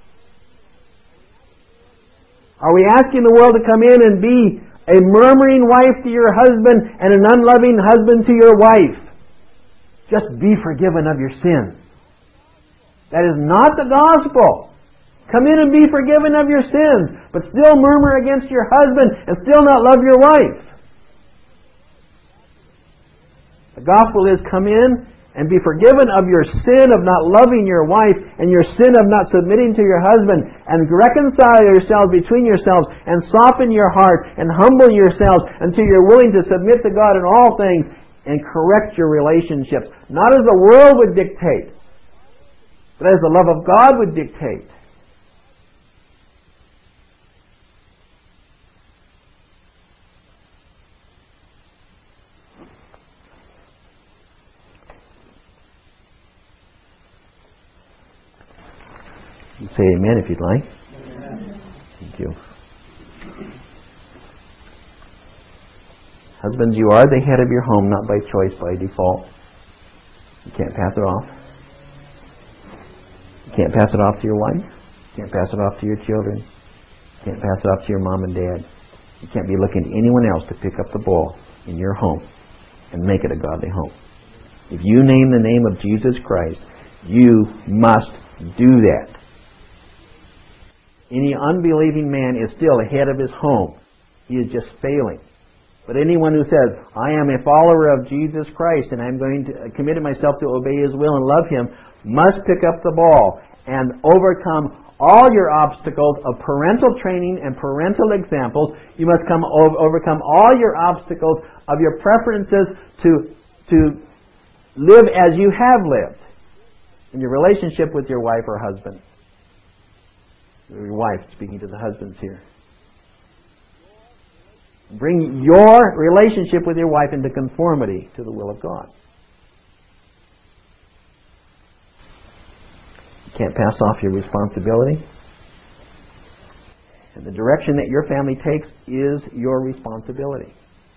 Are we asking the world to come in and be a murmuring wife to your husband and an unloving husband to your wife? Just be forgiven of your sins. That is not the gospel. Come in and be forgiven of your sins, but still murmur against your husband and still not love your wife. The gospel is come in and be forgiven of your sin of not loving your wife and your sin of not submitting to your husband, and reconcile yourselves between yourselves and soften your heart and humble yourselves until you're willing to submit to God in all things and correct your relationships. Not as the world would dictate, but as the love of God would dictate. You say amen if you'd like. Amen. Thank you. Husbands, you are the head of your home, not by choice, by default. You can't pass it off. You can't pass it off to your wife. You can't pass it off to your children. You can't pass it off to your mom and dad. You can't be looking to anyone else to pick up the ball in your home and make it a godly home. If you name the name of Jesus Christ, you must do that. Any unbelieving man is still ahead of his home. He is just failing. But anyone who says, I am a follower of Jesus Christ and I'm going to commit myself to obey His will and love Him, must pick up the ball and overcome all your obstacles of parental training and parental examples. You must come overcome all your obstacles of your preferences to, to live as you have lived in your relationship with your wife or husband. Your wife, speaking to the husbands here. Bring your relationship with your wife into conformity to the will of God. You can't pass off your responsibility. And the direction that your family takes is your responsibility.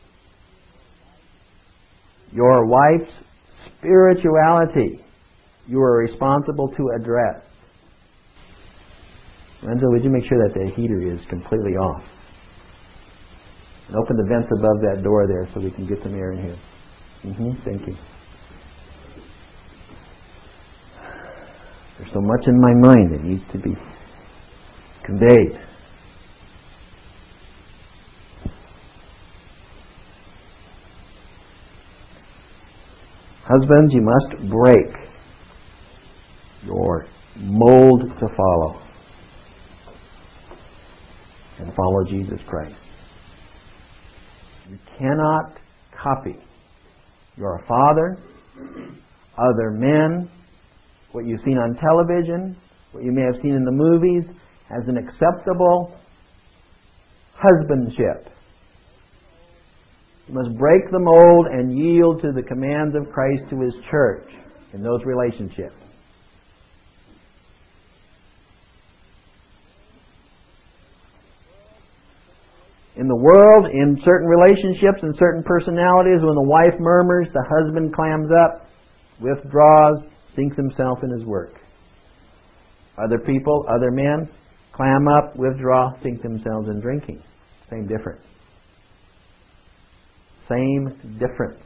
Your wife's spirituality, you are responsible to address. Renzo, would you make sure that the heater is completely off? And open the vents above that door there so we can get some air in here. Mm-hmm, thank you. There's so much in my mind that needs to be conveyed. Husbands, you must break your mold to follow and follow Jesus Christ. You cannot copy your father, other men, what you've seen on television, what you may have seen in the movies, as an acceptable husbandship. You must break the mold and yield to the commands of Christ to His church in those relationships. In the world, in certain relationships and certain personalities, when the wife murmurs, the husband clams up, withdraws, sinks himself in his work. Other people, other men, clam up, withdraw, sink themselves in drinking. Same difference. Same difference.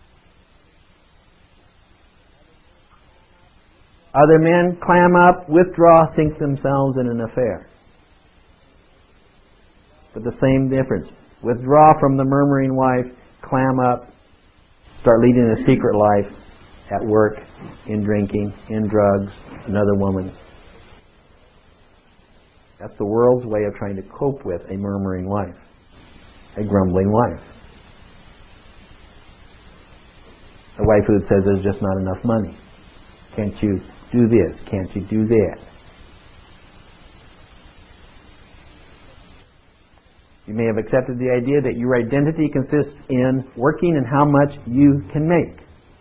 Other men clam up, withdraw, sink themselves in an affair. But the same difference. Withdraw from the murmuring wife, clam up, start leading a secret life at work, in drinking, in drugs, another woman. That's the world's way of trying to cope with a murmuring wife, a grumbling wife. A wife who says there's just not enough money. Can't you do this? Can't you do that? You may have accepted the idea that your identity consists in working and how much you can make.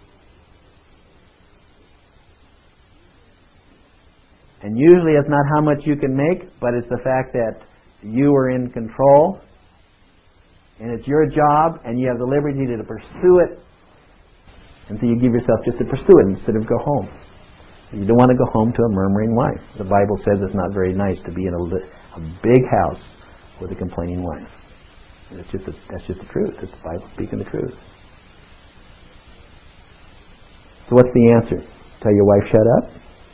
And usually it's not how much you can make, but it's the fact that you are in control and it's your job and you have the liberty to pursue it And so you give yourself just to pursue it instead of go home. You don't want to go home to a murmuring wife. The Bible says it's not very nice to be in a, a big house with a complaining wife. That's just, a, that's just the truth. It's the Bible speaking the truth. So what's the answer? Tell your wife, shut up?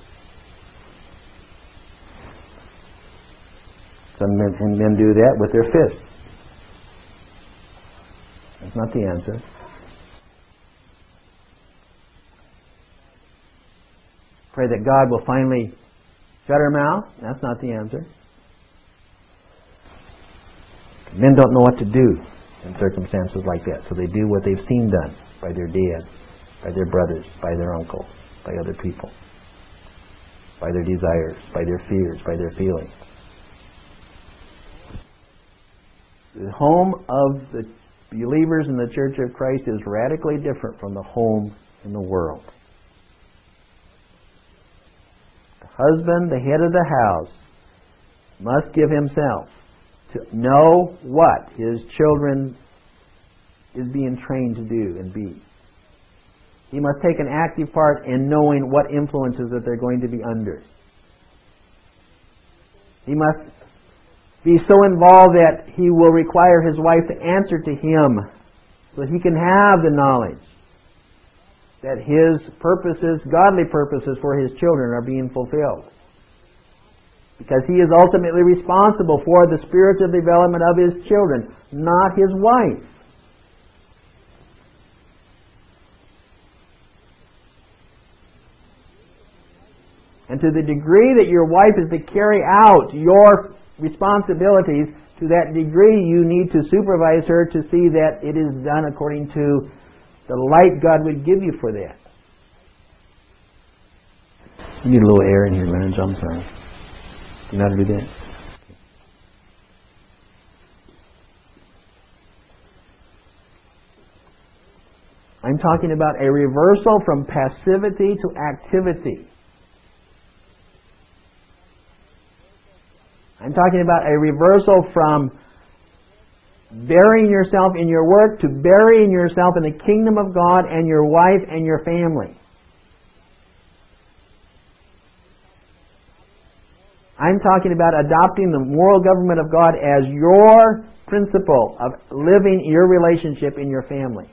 Some men, and men do that with their fists. That's not the answer. Pray that God will finally shut her mouth. That's not the answer. Men don't know what to do in circumstances like that, so they do what they've seen done by their dad, by their brothers, by their uncles, by other people, by their desires, by their fears, by their feelings. The home of the believers in the Church of Christ is radically different from the home in the world. The husband, the head of the house, must give himself to know what his children is being trained to do and be. He must take an active part in knowing what influences that they're going to be under. He must be so involved that he will require his wife to answer to him so that he can have the knowledge that his purposes, godly purposes for his children are being fulfilled. Because he is ultimately responsible for the spiritual development of his children, not his wife. And to the degree that your wife is to carry out your responsibilities, to that degree you need to supervise her to see that it is done according to the light God would give you for that. You need a little air in here, Leonard. I'm sorry. You know how to do that? I'm talking about a reversal from passivity to activity. I'm talking about a reversal from burying yourself in your work to burying yourself in the kingdom of God and your wife and your family. I'm talking about adopting the moral government of God as your principle of living your relationship in your family.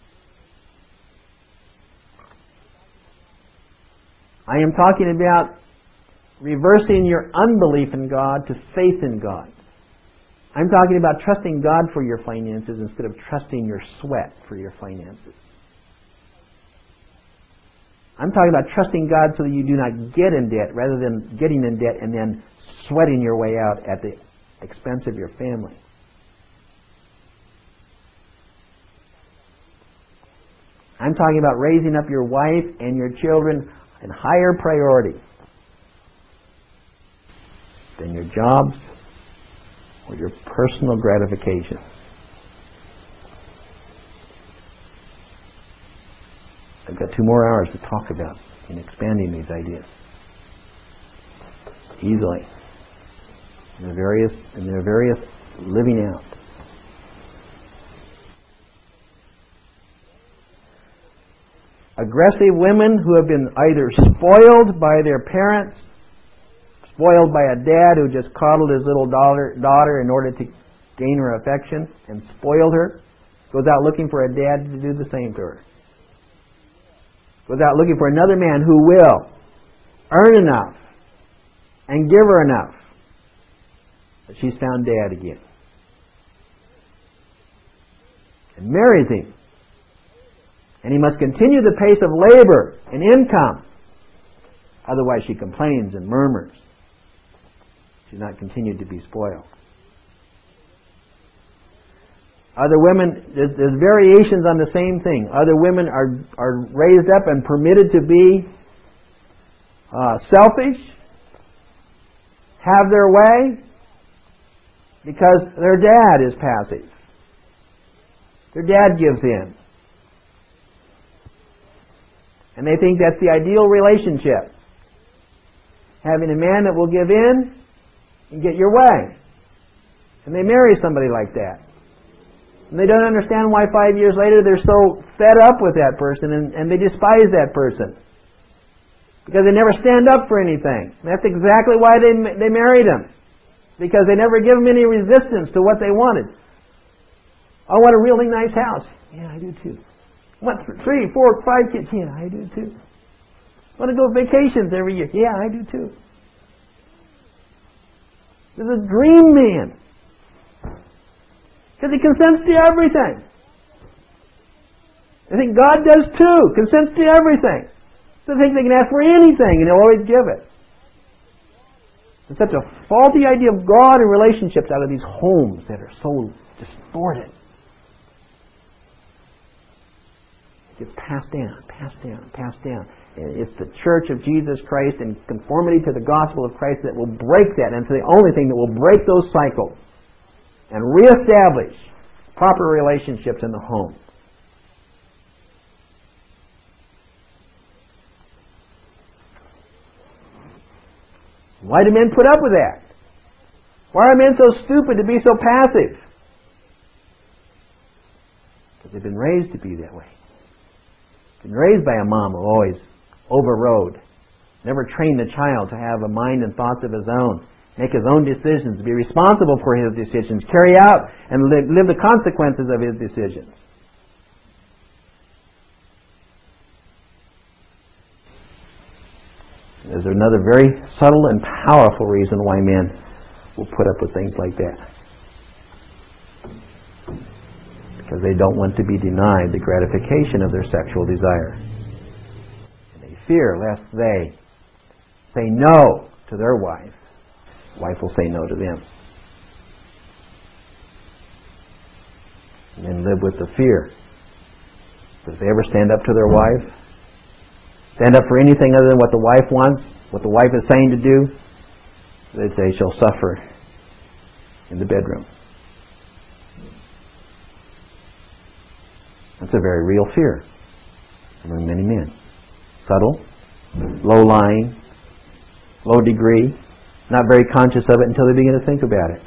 I am talking about reversing your unbelief in God to faith in God. I'm talking about trusting God for your finances instead of trusting your sweat for your finances. I'm talking about trusting God so that you do not get in debt rather than getting in debt and then sweating your way out at the expense of your family. I'm talking about raising up your wife and your children in higher priority than your jobs or your personal gratification. I've got two more hours to talk about in expanding these ideas. Easily. And the various and their various living out. Aggressive women who have been either spoiled by their parents, spoiled by a dad who just coddled his little daughter, daughter in order to gain her affection and spoiled her, goes out looking for a dad to do the same to her. Goes out looking for another man who will earn enough and give her enough. But she's found dad again. And marries him. And he must continue the pace of labor and income. Otherwise she complains and murmurs. She's not continued to be spoiled. Other women, there's, there's variations on the same thing. Other women are, are raised up and permitted to be uh, selfish, have their way, because their dad is passive. Their dad gives in. And they think that's the ideal relationship. Having a man that will give in and get your way. And they marry somebody like that. And they don't understand why five years later they're so fed up with that person and, and they despise that person. Because they never stand up for anything. That's exactly why they they married him. Because they never give him any resistance to what they wanted. I want a really nice house. Yeah, I do too. I want three, four, five kids. Yeah, I do too. I want to go vacations every year. Yeah, I do too. There's a dream man. Because he consents to everything. I think God does too. Consents to everything. They think they can ask for anything and He'll always give it. There's such a faulty idea of God and relationships out of these homes that are so distorted. It gets passed down, passed down, passed down. And it's the Church of Jesus Christ in conformity to the gospel of Christ that will break that. And it's the only thing that will break those cycles and reestablish proper relationships in the home. Why do men put up with that? Why are men so stupid to be so passive? Because they've been raised to be that way. Been raised by a mom who always overrode. Never trained the child to have a mind and thoughts of his own. Make his own decisions. Be responsible for his decisions. Carry out and live, live the consequences of his decisions. There's another very subtle and powerful reason why men will put up with things like that. Because they don't want to be denied the gratification of their sexual desire. And they fear lest they say no to their wife. The wife will say no to them. And then live with the fear that if they ever stand up to their wife, stand up for anything other than what the wife wants, what the wife is saying to do, they say she'll suffer in the bedroom. That's a very real fear among many men. Subtle, low-lying, low degree, not very conscious of it until they begin to think about it.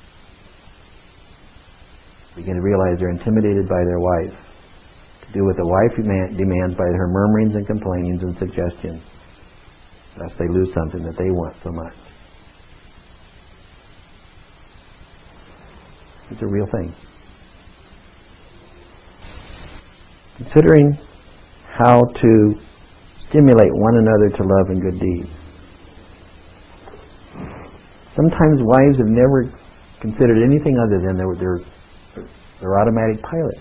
Begin to realize they're intimidated by their wife. Do what the wife demands by her murmurings and complainings and suggestions, lest they lose something that they want so much. It's a real thing. Considering how to stimulate one another to love and good deeds. Sometimes wives have never considered anything other than their, their, their automatic pilot.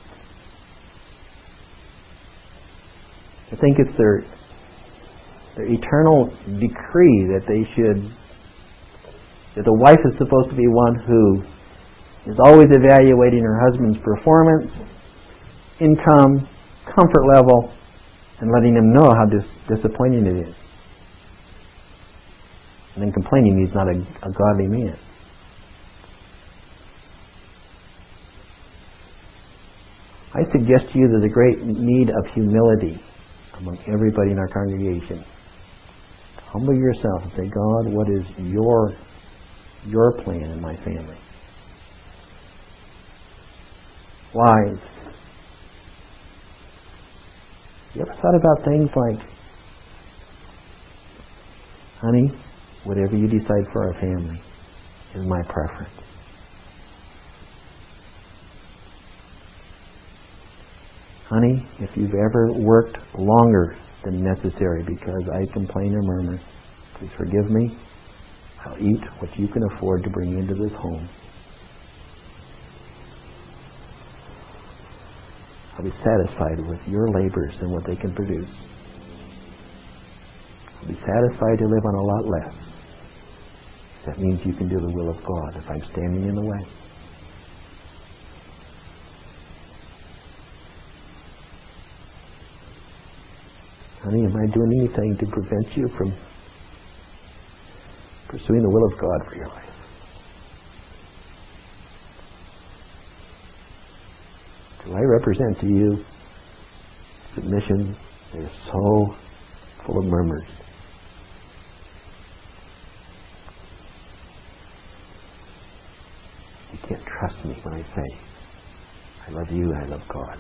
I think it's their their eternal decree that they should, that the wife is supposed to be one who is always evaluating her husband's performance, income, comfort level, and letting him know how dis- disappointing it is. And then complaining he's not a, a godly man. I suggest to you there's a great need of humility among everybody in our congregation. Humble yourself and say, God, what is your your plan in my family? Wives, you ever thought about things like, honey, whatever you decide for our family is my preference. Honey, if you've ever worked longer than necessary because I complain or murmur, please forgive me. I'll eat what you can afford to bring into this home. I'll be satisfied with your labors and what they can produce. I'll be satisfied to live on a lot less. That means you can do the will of God if I'm standing in the way. Honey, am I doing anything to prevent you from pursuing the will of God for your life? Do I represent to you submission that is so full of murmurs? You can't trust me when I say I love you, I love God.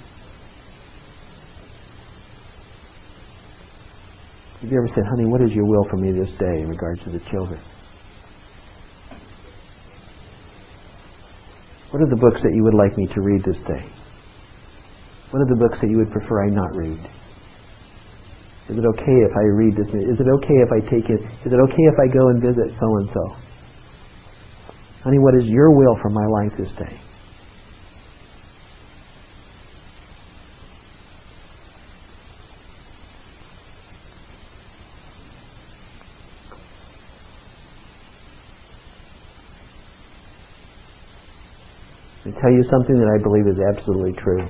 Have you ever said, honey, what is your will for me this day in regards to the children? What are the books that you would like me to read this day? What are the books that you would prefer I not read? Is it okay if I read this? Is it okay if I take it? Is it okay if I go and visit so-and-so? Honey, what is your will for my life this day? I tell you something that I believe is absolutely true.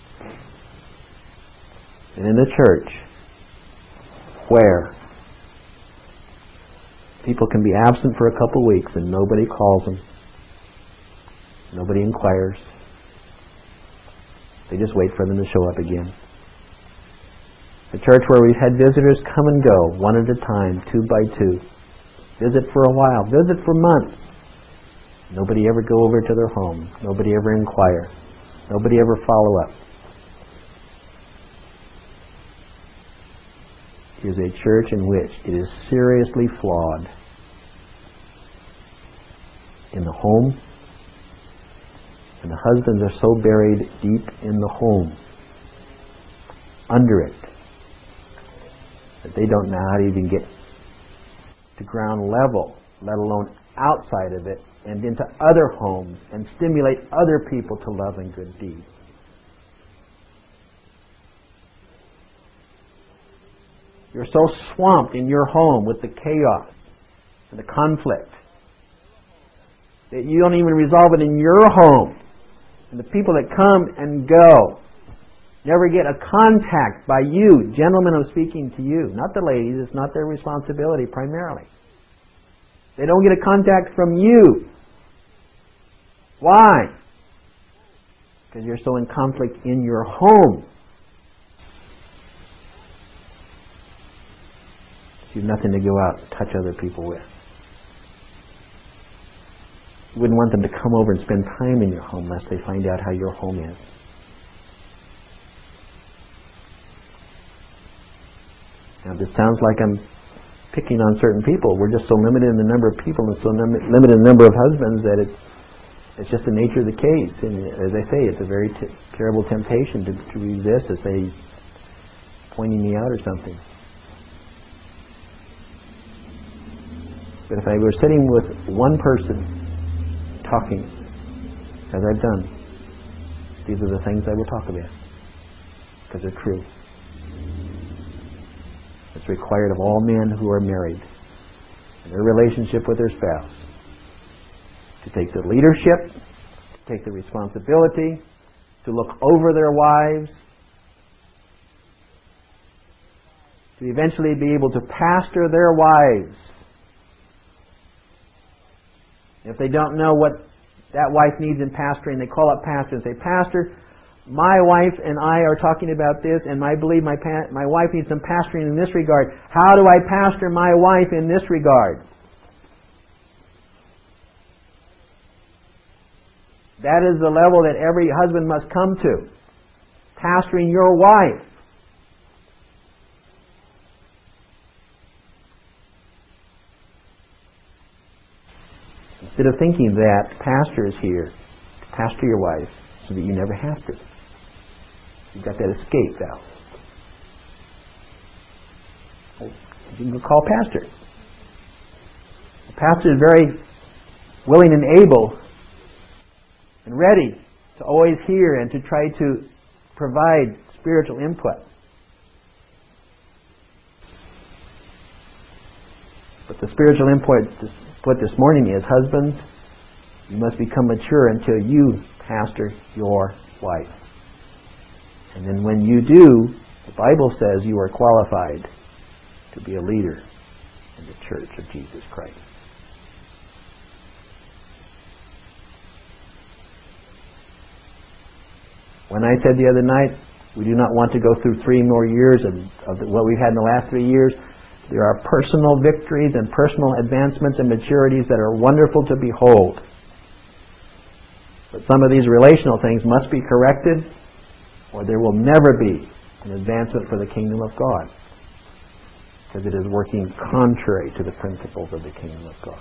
And in the church, where people can be absent for a couple of weeks and nobody calls them, nobody inquires, they just wait for them to show up again. The church where we've had visitors come and go, one at a time, two by two, visit for a while, visit for months. Nobody ever go over to their home. Nobody ever inquire. Nobody ever follow up. It is a church in which it is seriously flawed. In the home, and the husbands are so buried deep in the home, under it, that they don't know how to even get to ground level, let alone outside of it, and into other homes, and stimulate other people to love and good deeds. You're so swamped in your home with the chaos and the conflict that you don't even resolve it in your home. And the people that come and go never get a contact by you. Gentlemen, I'm speaking to you, not the ladies. It's not their responsibility primarily. They don't get a contact from you. Why? Because you're so in conflict in your home. You have nothing to go out and touch other people with. You wouldn't want them to come over and spend time in your home lest they find out how your home is. Now, this sounds like I'm picking on certain people. We're just so limited in the number of people and so num- limited in the number of husbands that it's it's just the nature of the case. And as I say, it's a very t- terrible temptation to, to resist as they pointing me out or something. But if I were sitting with one person, talking, as I've done, these are the things I will talk about, because they're true. It's required of all men who are married in their relationship with their spouse to take the leadership, to take the responsibility, to look over their wives, to eventually be able to pastor their wives. If they don't know what that wife needs in pastoring, they call up pastor and say, Pastor, my wife and I are talking about this, and I believe my pa- my wife needs some pastoring in this regard. How do I pastor my wife in this regard? That is the level that every husband must come to. Pastoring your wife. Instead of thinking that pastor is here to pastor your wife so that you never have to. You've got that escape valve. You can call pastor. The pastor is very willing and able and ready to always hear and to try to provide spiritual input. But the spiritual input this morning is, husbands, you must become mature until you pastor your wife. And then when you do, the Bible says you are qualified to be a leader in the church of Jesus Christ. When I said the other night, we do not want to go through three more years of, of what we've had in the last three years, there are personal victories and personal advancements and maturities that are wonderful to behold. But some of these relational things must be corrected, or there will never be an advancement for the kingdom of God, because it is working contrary to the principles of the kingdom of God.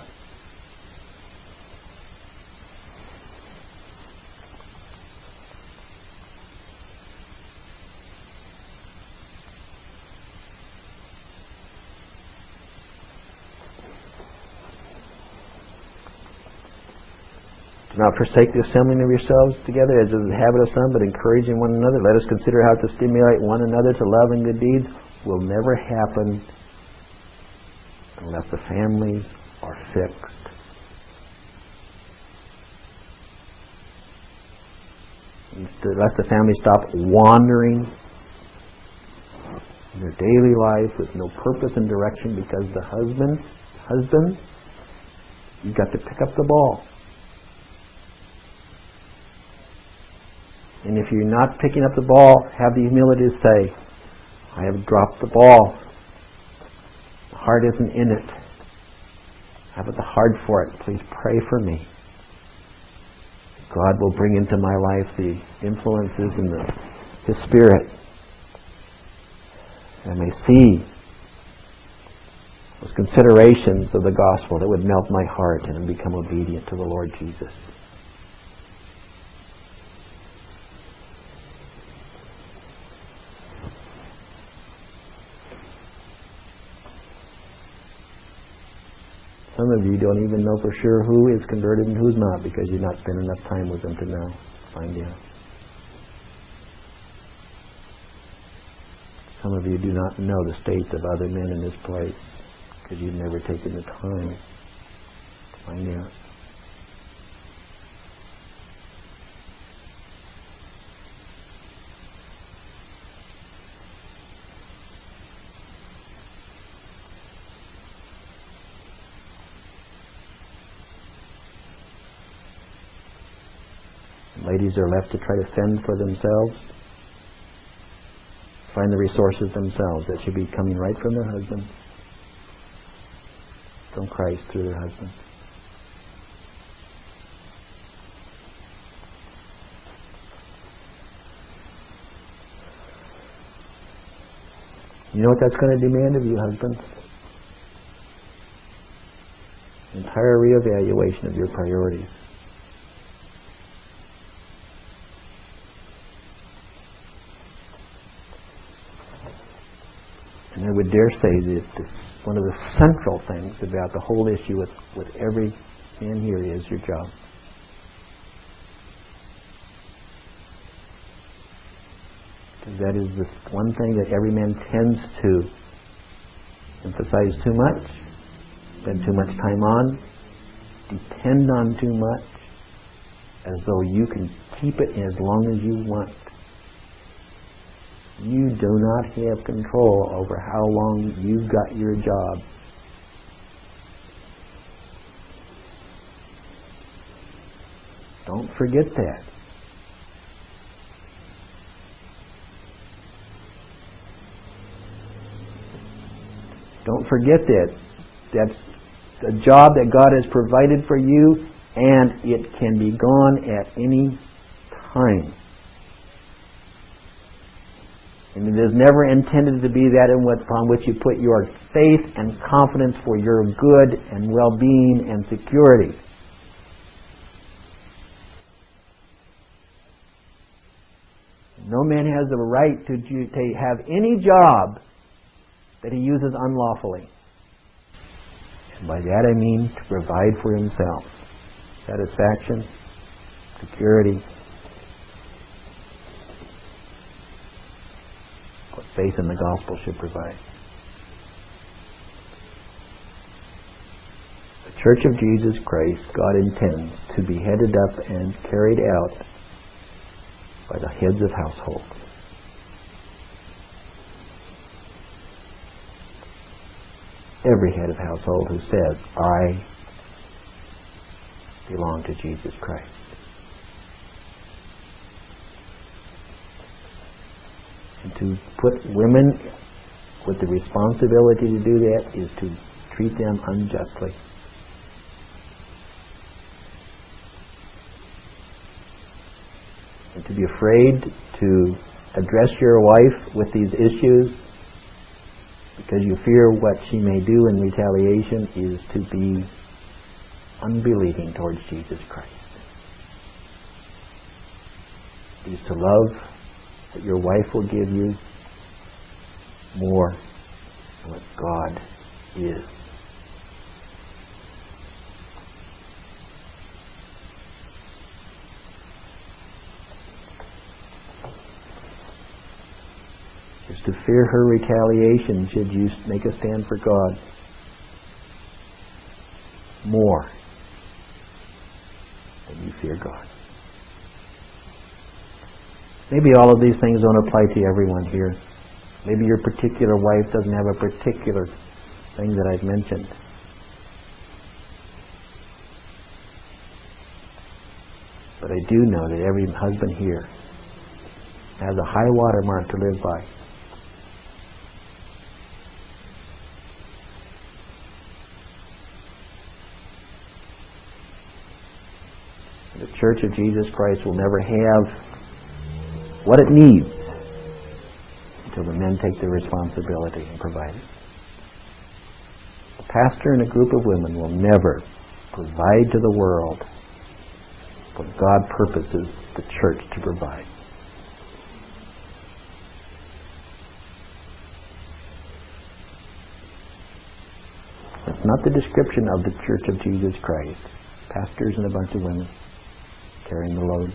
Do not forsake the assembling of yourselves together, as is the habit of some, but encouraging one another. Let us consider how to stimulate one another to love and good deeds. Will never happen unless the families are fixed. Unless the families stop wandering in their daily life with no purpose and direction, because the husband, husband, you've got to pick up the ball. And if you're not picking up the ball, have the humility to say, I have dropped the ball. The heart isn't in it. I have the heart for it. Please pray for me. God will bring into my life the influences and the, His Spirit. I may see those considerations of the gospel that would melt my heart and become obedient to the Lord Jesus. Some of you don't even know for sure who is converted and who's not, because you've not spent enough time with them to know. Find out. Some of you do not know the state of other men in this place, because you've never taken the time to find out. Ladies are left to try to fend for themselves, find the resources themselves that should be coming right from their husband, from Christ through their husband. You know what that's going to demand of you, husbands? Entire reevaluation of your priorities. And I would dare say that this, one of the central things about the whole issue with, with every man here is your job. Because that is the one thing that every man tends to emphasize too much, spend too much time on, depend on too much, as though you can keep it as long as you want. You do not have control over how long you've got your job. Don't forget that. Don't forget that. That's a job that God has provided for you, and it can be gone at any time. And it is never intended to be that upon which you put your faith and confidence for your good and well-being and security. No man has the right to, to have any job that he uses unlawfully. And by that I mean to provide for himself satisfaction, security, what faith in the gospel should provide. The Church of Jesus Christ, God intends to be headed up and carried out by the heads of households. Every head of household who says, I belong to Jesus Christ. And to put women with the responsibility to do that is to treat them unjustly. to be afraid to address your wife with these issues because you fear what she may do in retaliation is to be unbelieving towards Jesus Christ. It is to love that your wife will give you more than what God is. It's to fear her retaliation should you make a stand for God more than you fear God. Maybe all of these things don't apply to everyone here. Maybe your particular wife doesn't have a particular thing that I've mentioned. But I do know that every husband here has a high water mark to live by. The Church of Jesus Christ will never have what it needs until the men take their responsibility and provide it. A pastor and a group of women will never provide to the world what God purposes the church to provide. That's not the description of the Church of Jesus Christ. Pastors and a bunch of women carrying the load.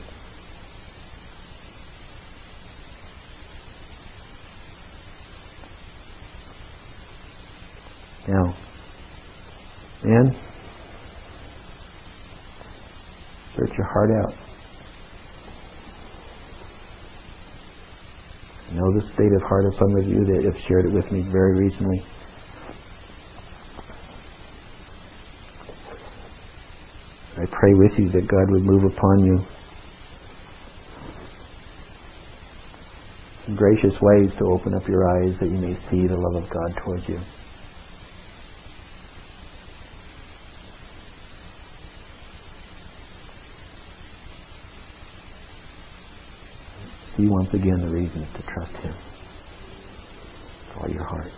Now, man, search your heart out. I know the state of heart of some of you that have shared it with me very recently. I pray with you that God would move upon you in gracious ways to open up your eyes that you may see the love of God towards you. See once again the reasons to trust Him with all your heart.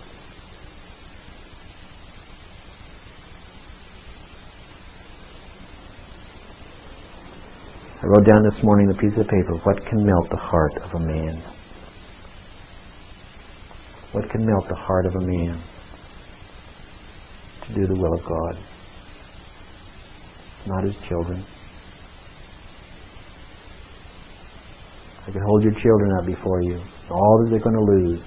I wrote down this morning a piece of paper, what can melt the heart of a man? What can melt the heart of a man to do the will of God? Not his children. I could hold your children out before you. All that they're going to lose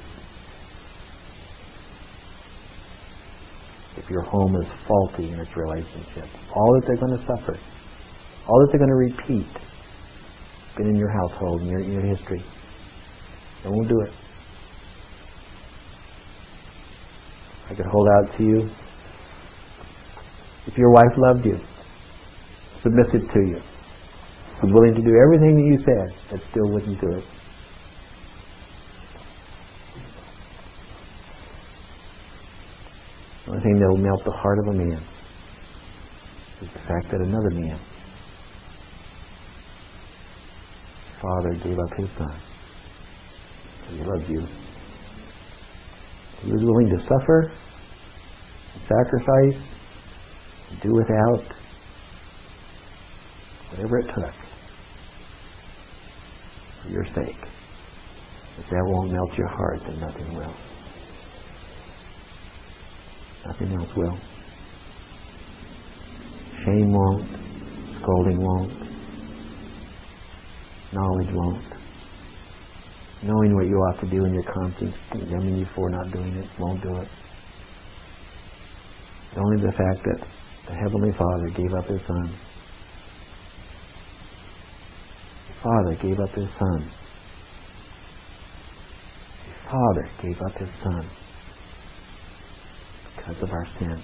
if your home is faulty in its relationship. All that they're going to suffer. All that they're going to repeat. Been in your household, in your, in your history. They won't do it. I could hold out to you. If your wife loved you, submissive to you, was willing to do everything that you said, but still wouldn't do it. The only thing that will melt the heart of a man is the fact that another man, Father, gave up His Son. He loved you. He was willing to suffer, sacrifice, do without, whatever it took, for your sake. If that won't melt your heart, then nothing will. Nothing else will. Shame won't. Scolding won't. Knowledge won't. Knowing what you ought to do in your conscience, condemning you for not doing it, won't do it. It's only the fact that the Heavenly Father gave up His Son. The Father gave up His Son. The Father gave up His Son because of our sin.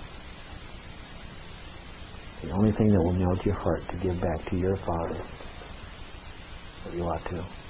The only thing that will melt your heart to give back to your Father what you ought to.